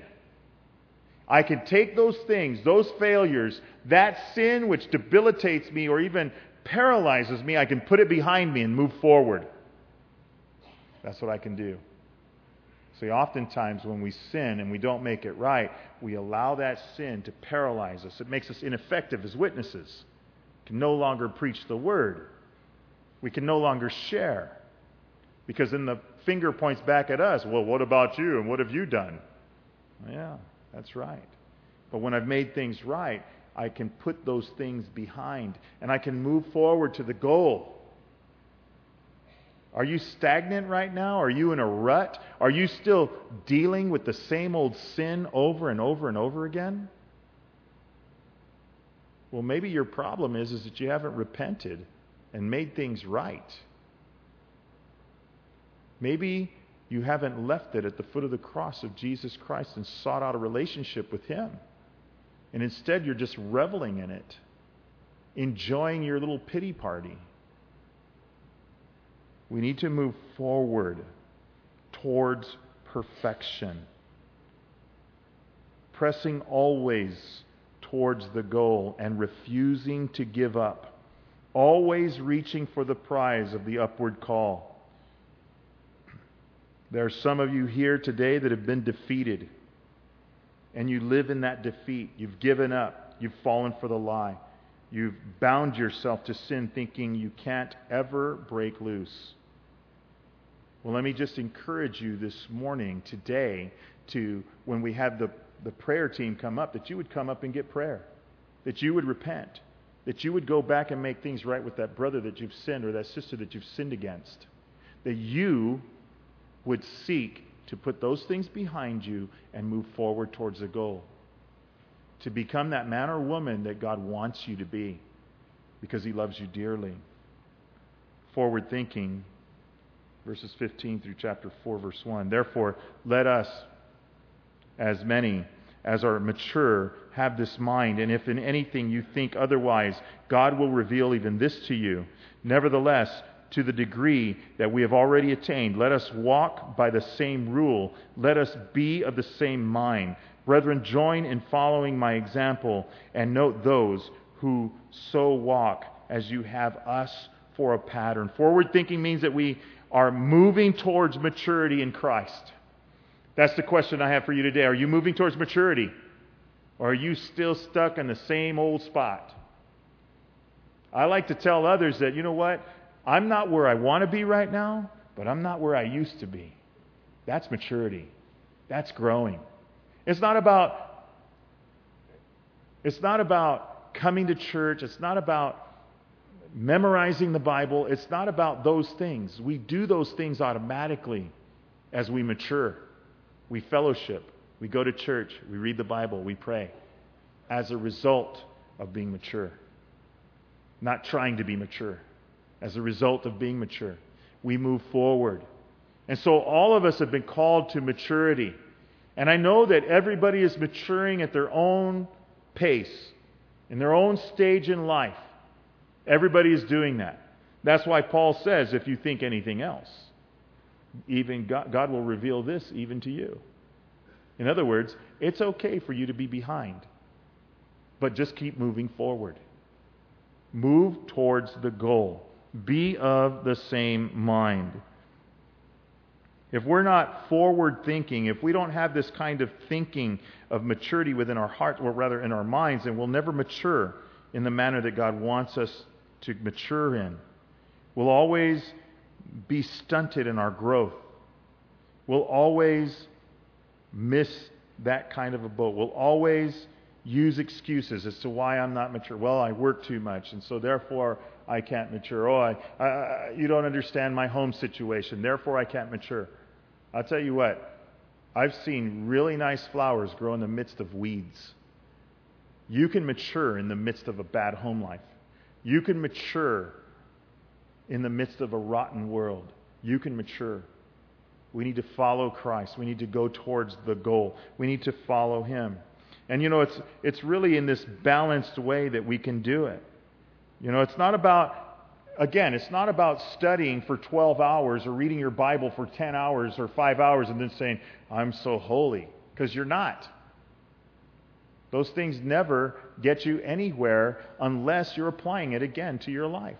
I can take those things, those failures, that sin which debilitates me or even paralyzes me, I can put it behind me and move forward. That's what I can do. See, oftentimes when we sin and we don't make it right, we allow that sin to paralyze us. It makes us ineffective as witnesses. We can no longer preach the Word. We can no longer share. Because then the finger points back at us. Well, what about you? And what have you done? Yeah, that's right. But when I've made things right, I can put those things behind. And I can move forward to the goal. Are you stagnant right now? Are you in a rut? Are you still dealing with the same old sin over and over and over again? Well, maybe your problem is that you haven't repented and made things right. Maybe you haven't left it at the foot of the cross of Jesus Christ and sought out a relationship with Him. And instead you're just reveling in it, enjoying your little pity party. We need to move forward towards perfection. Pressing always towards the goal and refusing to give up. Always reaching for the prize of the upward call. There are some of you here today that have been defeated. and you live in that defeat. You've given up. You've fallen for the lie. You've bound yourself to sin thinking you can't ever break loose. Well, let me just encourage you this morning, today, to, when we have the prayer team come up, that you would come up and get prayer. That you would repent. That you would go back and make things right with that brother that you've sinned or that sister that you've sinned against. That you would seek to put those things behind you and move forward towards the goal. To become that man or woman that God wants you to be because He loves you dearly. Forward thinking, verses 15 through chapter 4, verse 1. Therefore, let us, as many as are mature, have this mind, and if in anything you think otherwise, God will reveal even this to you. Nevertheless, to the degree that we have already attained, let us walk by the same rule. Let us be of the same mind. Brethren, join in following my example, and note those who so walk as you have us for a pattern. Forward thinking means that we are moving towards maturity in Christ. That's the question I have for you today. Are you moving towards maturity? Or are you still stuck in the same old spot? I like to tell others that, you know what? I'm not where I want to be right now, but I'm not where I used to be. That's maturity. That's growing. It's not about coming to church. It's not about memorizing the Bible. It's not about those things. We do those things automatically as we mature. We fellowship. We go to church. We read the Bible. We pray. As a result of being mature. Not trying to be mature. As a result of being mature. We move forward. And so all of us have been called to maturity. And I know that everybody is maturing at their own pace. In their own stage in life. Everybody is doing that. That's why Paul says, if you think anything else, even God will reveal this even to you. In other words, it's okay for you to be behind. But just keep moving forward. Move towards the goal. Be of the same mind. If we're not forward thinking, if we don't have this kind of thinking of maturity within our hearts, or rather in our minds, then we'll never mature in the manner that God wants us to mature in. We'll always be stunted in our growth. We'll always miss that kind of a boat. We'll always use excuses as to why I'm not mature. Well, I work too much, and so therefore I can't mature. You don't understand my home situation, therefore I can't mature. I'll tell you what, I've seen really nice flowers grow in the midst of weeds. You can mature in the midst of a bad home life. You can mature in the midst of a rotten world. You can mature. We need to follow Christ. We need to go towards the goal. We need to follow Him. And it's really in this balanced way that we can do it. It's not about studying for 12 hours or reading your Bible for 10 hours or 5 hours and then saying, I'm so holy. Because you're not. Those things never get you anywhere unless you're applying it again to your life.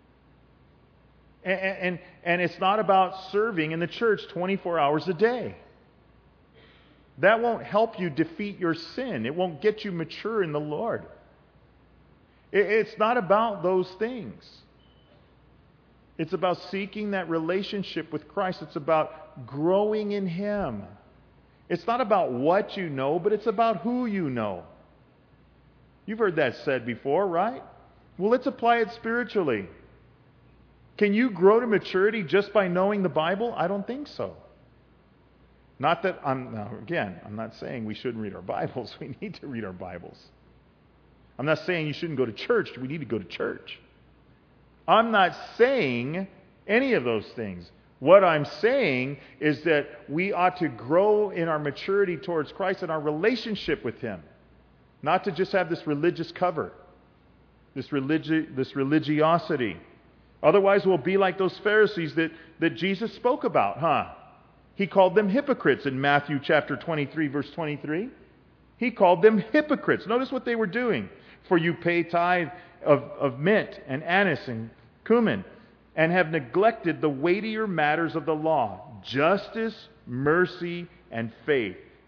And it's not about serving in the church 24 hours a day. That won't help you defeat your sin. It won't get you mature in the Lord. It's not about those things. It's about seeking that relationship with Christ. It's about growing in Him. It's not about what you know, but it's about who you know. You've heard that said before, right? Well, let's apply it spiritually. Can you grow to maturity just by knowing the Bible? I don't think so. Not that I'm not saying we shouldn't read our Bibles. We need to read our Bibles. I'm not saying you shouldn't go to church. We need to go to church. I'm not saying any of those things. What I'm saying is that we ought to grow in our maturity towards Christ and our relationship with Him. Not to just have this religious cover, this religiosity. Otherwise we'll be like those Pharisees that Jesus spoke about, He called them hypocrites in Matthew chapter 23, verse 23. He called them hypocrites. Notice what they were doing. For you pay tithe of mint and anise and cumin, and have neglected the weightier matters of the law, justice, mercy, and faith.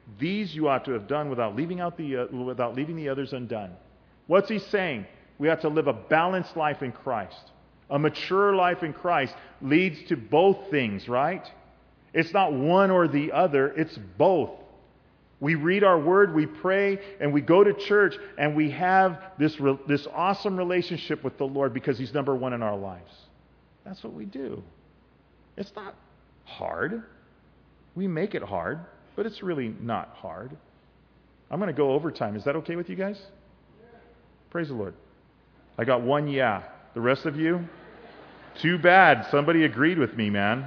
These you ought to have done without leaving the others undone. What's he saying? We have to live a balanced life in Christ. A mature life in Christ leads to both things, right? It's not one or the other, it's both. We read our word, we pray, and we go to church, and we have this awesome relationship with the Lord because He's number one in our lives. That's what we do. It's not hard. We make it hard, but it's really not hard. I'm going to go overtime. Is that okay with you guys? Praise the Lord. I got one yeah. The rest of you? Too bad. Somebody agreed with me, man.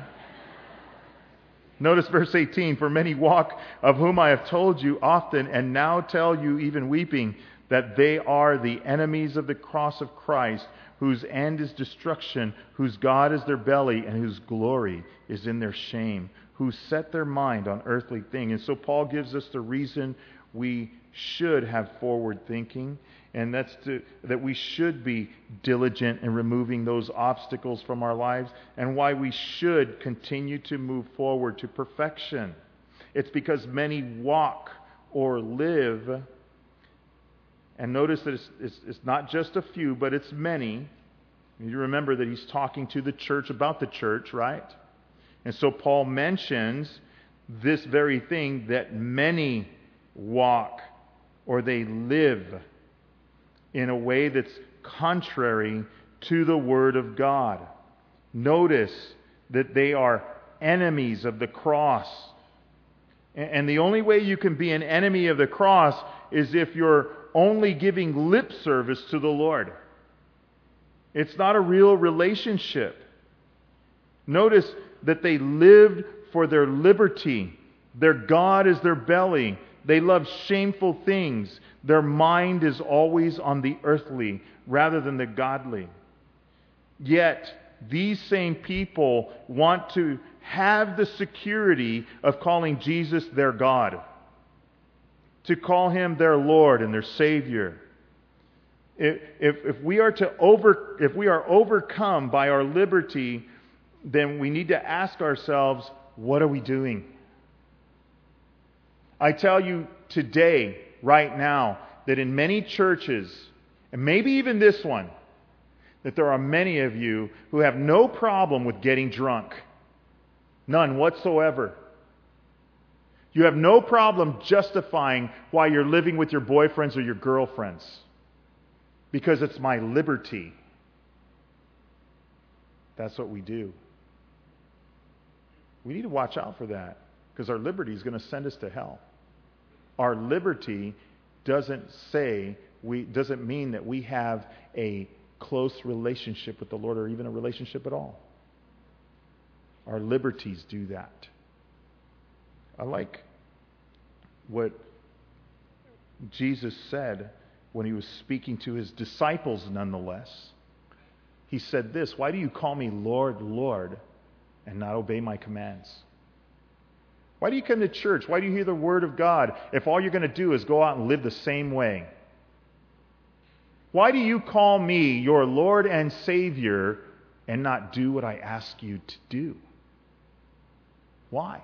Notice verse 18. For many walk, of whom I have told you often, and now tell you even weeping, that they are the enemies of the cross of Christ, whose end is destruction, whose God is their belly, and whose glory is in their shame, who set their mind on earthly things. And so Paul gives us the reason we should have forward thinking, and that's that we should be diligent in removing those obstacles from our lives, and why we should continue to move forward to perfection. It's because many walk or live, and notice that it's not just a few, but it's many. You remember that he's talking to the church about the church, right? And so Paul mentions this very thing, that many walk or they live in a way that's contrary to the Word of God. Notice that they are enemies of the cross. And the only way you can be an enemy of the cross is if you're only giving lip service to the Lord. It's not a real relationship. Notice that they lived for their liberty. Their God is their belly. They love shameful things. Their mind is always on the earthly rather than the godly. Yet, these same people want to have the security of calling Jesus their God, to call Him their Lord and their Savior. If we are overcome by our liberty, then we need to ask ourselves, what are we doing? I tell you today, right now, that in many churches, and maybe even this one, that there are many of you who have no problem with getting drunk. None whatsoever. You have no problem justifying why you're living with your boyfriends or your girlfriends. Because it's my liberty. That's what we do. We need to watch out for that, because our liberty is going to send us to hell. Our liberty doesn't mean that we have a close relationship with the Lord, or even a relationship at all. Our liberties do that. I like what Jesus said when He was speaking to His disciples nonetheless. He said this, "Why do you call me Lord, Lord, and not obey my commands?" Why do you come to church? Why do you hear the Word of God if all you're going to do is go out and live the same way? Why do you call me your Lord and Savior and not do what I ask you to do? Why?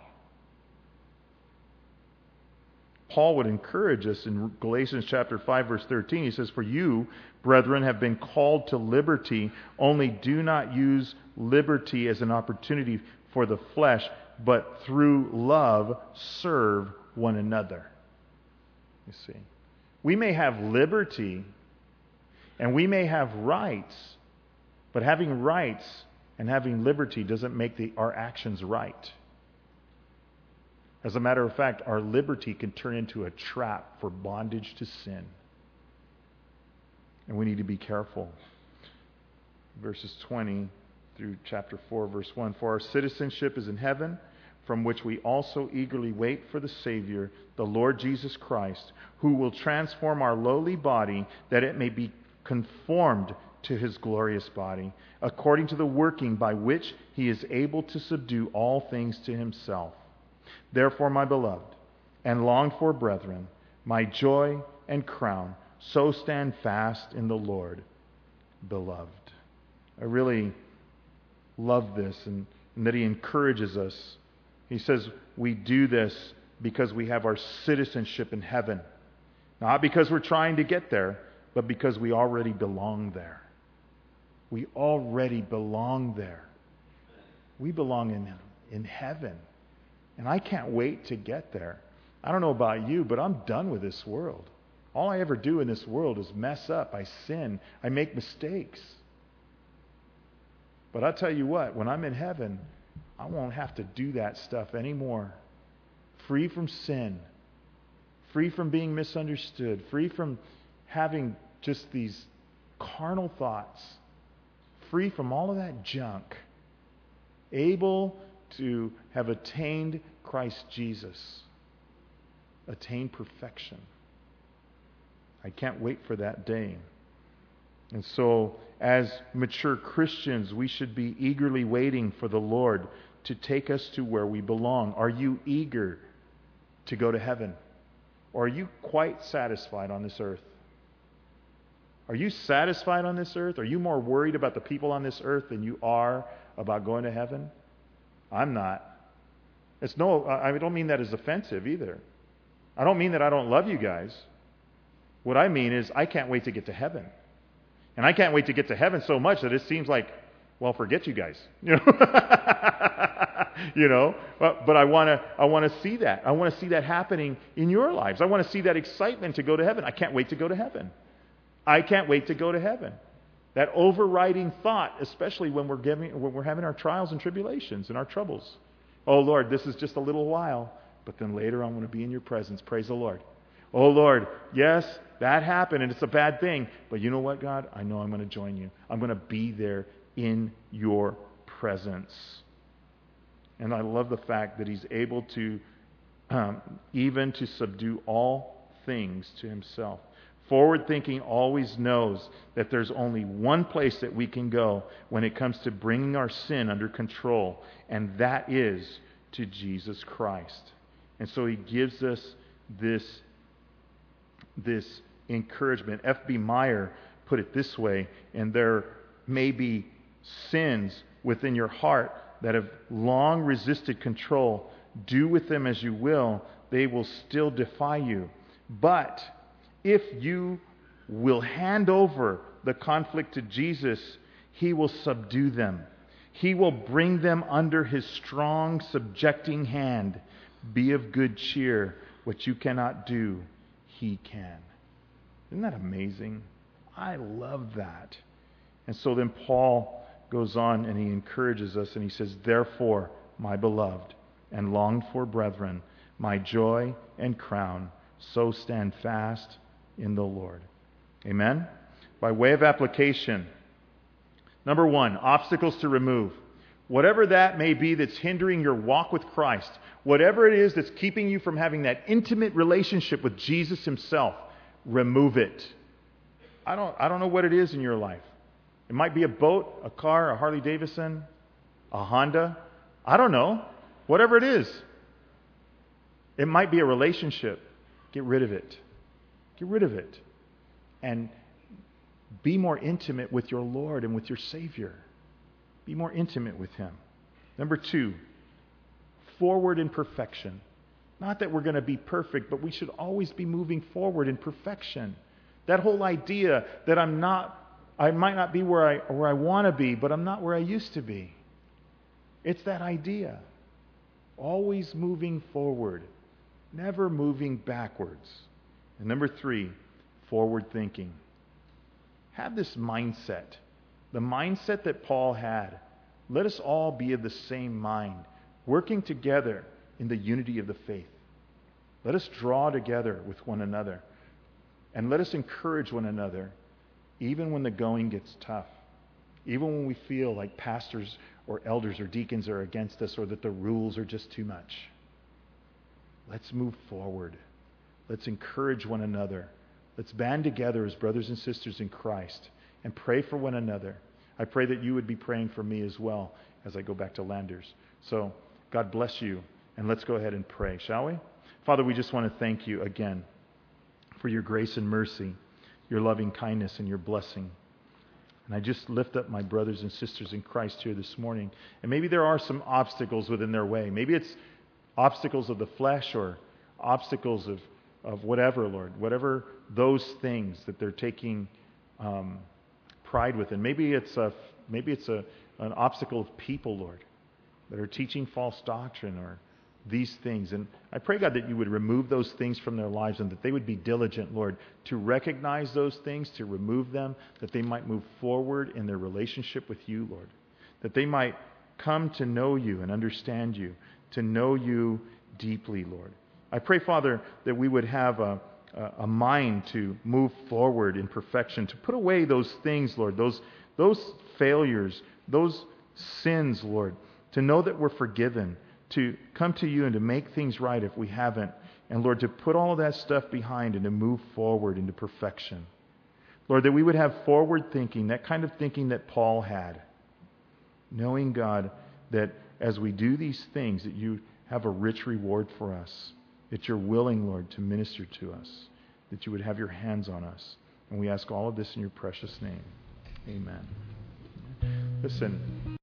Paul would encourage us in Galatians chapter 5, verse 13. He says, "For you, brethren, have been called to liberty, only do not use liberty as an opportunity for the flesh, but through love serve one another." You see, we may have liberty and we may have rights, but having rights and having liberty doesn't make our actions right. As a matter of fact, our liberty can turn into a trap for bondage to sin. And we need to be careful. Verses 20 through chapter 4, verse 1. "For our citizenship is in heaven, from which we also eagerly wait for the Savior, the Lord Jesus Christ, who will transform our lowly body, that it may be conformed to His glorious body, according to the working by which He is able to subdue all things to Himself. Therefore, my beloved and longed for brethren, my joy and crown, so stand fast in the Lord, beloved." I really love this, and that he encourages us. He says we do this because we have our citizenship in heaven. Not because we're trying to get there, but because we already belong there. We already belong there. We belong in heaven. And I can't wait to get there. I don't know about you, but I'm done with this world. All I ever do in this world is mess up. I sin. I make mistakes. But I'll tell you what, when I'm in heaven, I won't have to do that stuff anymore. Free from sin. Free from being misunderstood. Free from having just these carnal thoughts. Free from all of that junk. Able to have attained Christ Jesus. Attained perfection. I can't wait for that day. And so, as mature Christians, we should be eagerly waiting for the Lord to take us to where we belong. Are you eager to go to heaven? Or are you quite satisfied on this earth? Are you satisfied on this earth? Are you more worried about the people on this earth than you are about going to heaven? I'm not. I don't mean that as offensive either. I don't mean that I don't love you guys. What I mean is I can't wait to get to heaven. And I can't wait to get to heaven so much that it seems like, well, forget you guys. But I want to see that. I want to see that happening in your lives. I want to see that excitement to go to heaven. I can't wait to go to heaven. I can't wait to go to heaven. That overriding thought, especially when we're having our trials and tribulations and our troubles. Oh, Lord, this is just a little while, but then later I want to be in your presence. Praise the Lord. Oh, Lord, yes, that happened and it's a bad thing. But you know what, God? I know I'm going to join you. I'm going to be there in your presence. And I love the fact that he's able to even to subdue all things to himself. Forward thinking always knows that there's only one place that we can go when it comes to bringing our sin under control, and that is to Jesus Christ. And so he gives us this encouragement. F.B. Meyer put it this way, and there may be sins within your heart that have long resisted control. Do with them as you will, they will still defy you. But if you will hand over the conflict to Jesus, he will subdue them. He will bring them under his strong, subjecting hand. Be of good cheer. What you cannot do, he can. Isn't that amazing? I love that. And so then Paul goes on and he encourages us and he says, therefore, my beloved and longed for brethren, my joy and crown, so stand fast in the Lord. Amen? By way of application, number one, obstacles to remove. Whatever that may be that's hindering your walk with Christ, whatever it is that's keeping you from having that intimate relationship with Jesus himself, remove it. I don't know what it is in your life. It might be a boat, a car, a Harley Davidson, a Honda. I don't know. Whatever it is. It might be a relationship. Get rid of it. Get rid of it. And be more intimate with your Lord and with your Savior. Be more intimate with him. Number two, forward in perfection. Not that we're going to be perfect, but we should always be moving forward in perfection. That whole idea that I might not be where I want to be, but I'm not where I used to be. It's that idea. Always moving forward, never moving backwards. And number three, forward thinking. Have this mindset. The mindset that Paul had. Let us all be of the same mind, working together in the unity of the faith. Let us draw together with one another. And let us encourage one another, even when the going gets tough. Even when we feel like pastors or elders or deacons are against us or that the rules are just too much. Let's move forward. Let's encourage one another. Let's band together as brothers and sisters in Christ and pray for one another. I pray that you would be praying for me as well as I go back to Landers. So, God bless you, and let's go ahead and pray, shall we? Father, we just want to thank you again for your grace and mercy, your loving kindness and your blessing. And I just lift up my brothers and sisters in Christ here this morning. And maybe there are some obstacles within their way. Maybe it's obstacles of the flesh or obstacles of whatever, Lord, whatever those things that they're taking pride within. Maybe it's an obstacle of people, Lord, that are teaching false doctrine or these things. And I pray, God, that you would remove those things from their lives and that they would be diligent, Lord, to recognize those things, to remove them, that they might move forward in their relationship with you, Lord, that they might come to know you and understand you, to know you deeply, Lord. I pray, Father, that we would have a mind to move forward in perfection, to put away those things, Lord, those failures, those sins, Lord, to know that we're forgiven, to come to you and to make things right if we haven't, and Lord, to put all of that stuff behind and to move forward into perfection. Lord, that we would have forward thinking, that kind of thinking that Paul had, knowing, God, that as we do these things, that you have a rich reward for us, that you're willing, Lord, to minister to us, that you would have your hands on us. And we ask all of this in your precious name. Amen. Listen.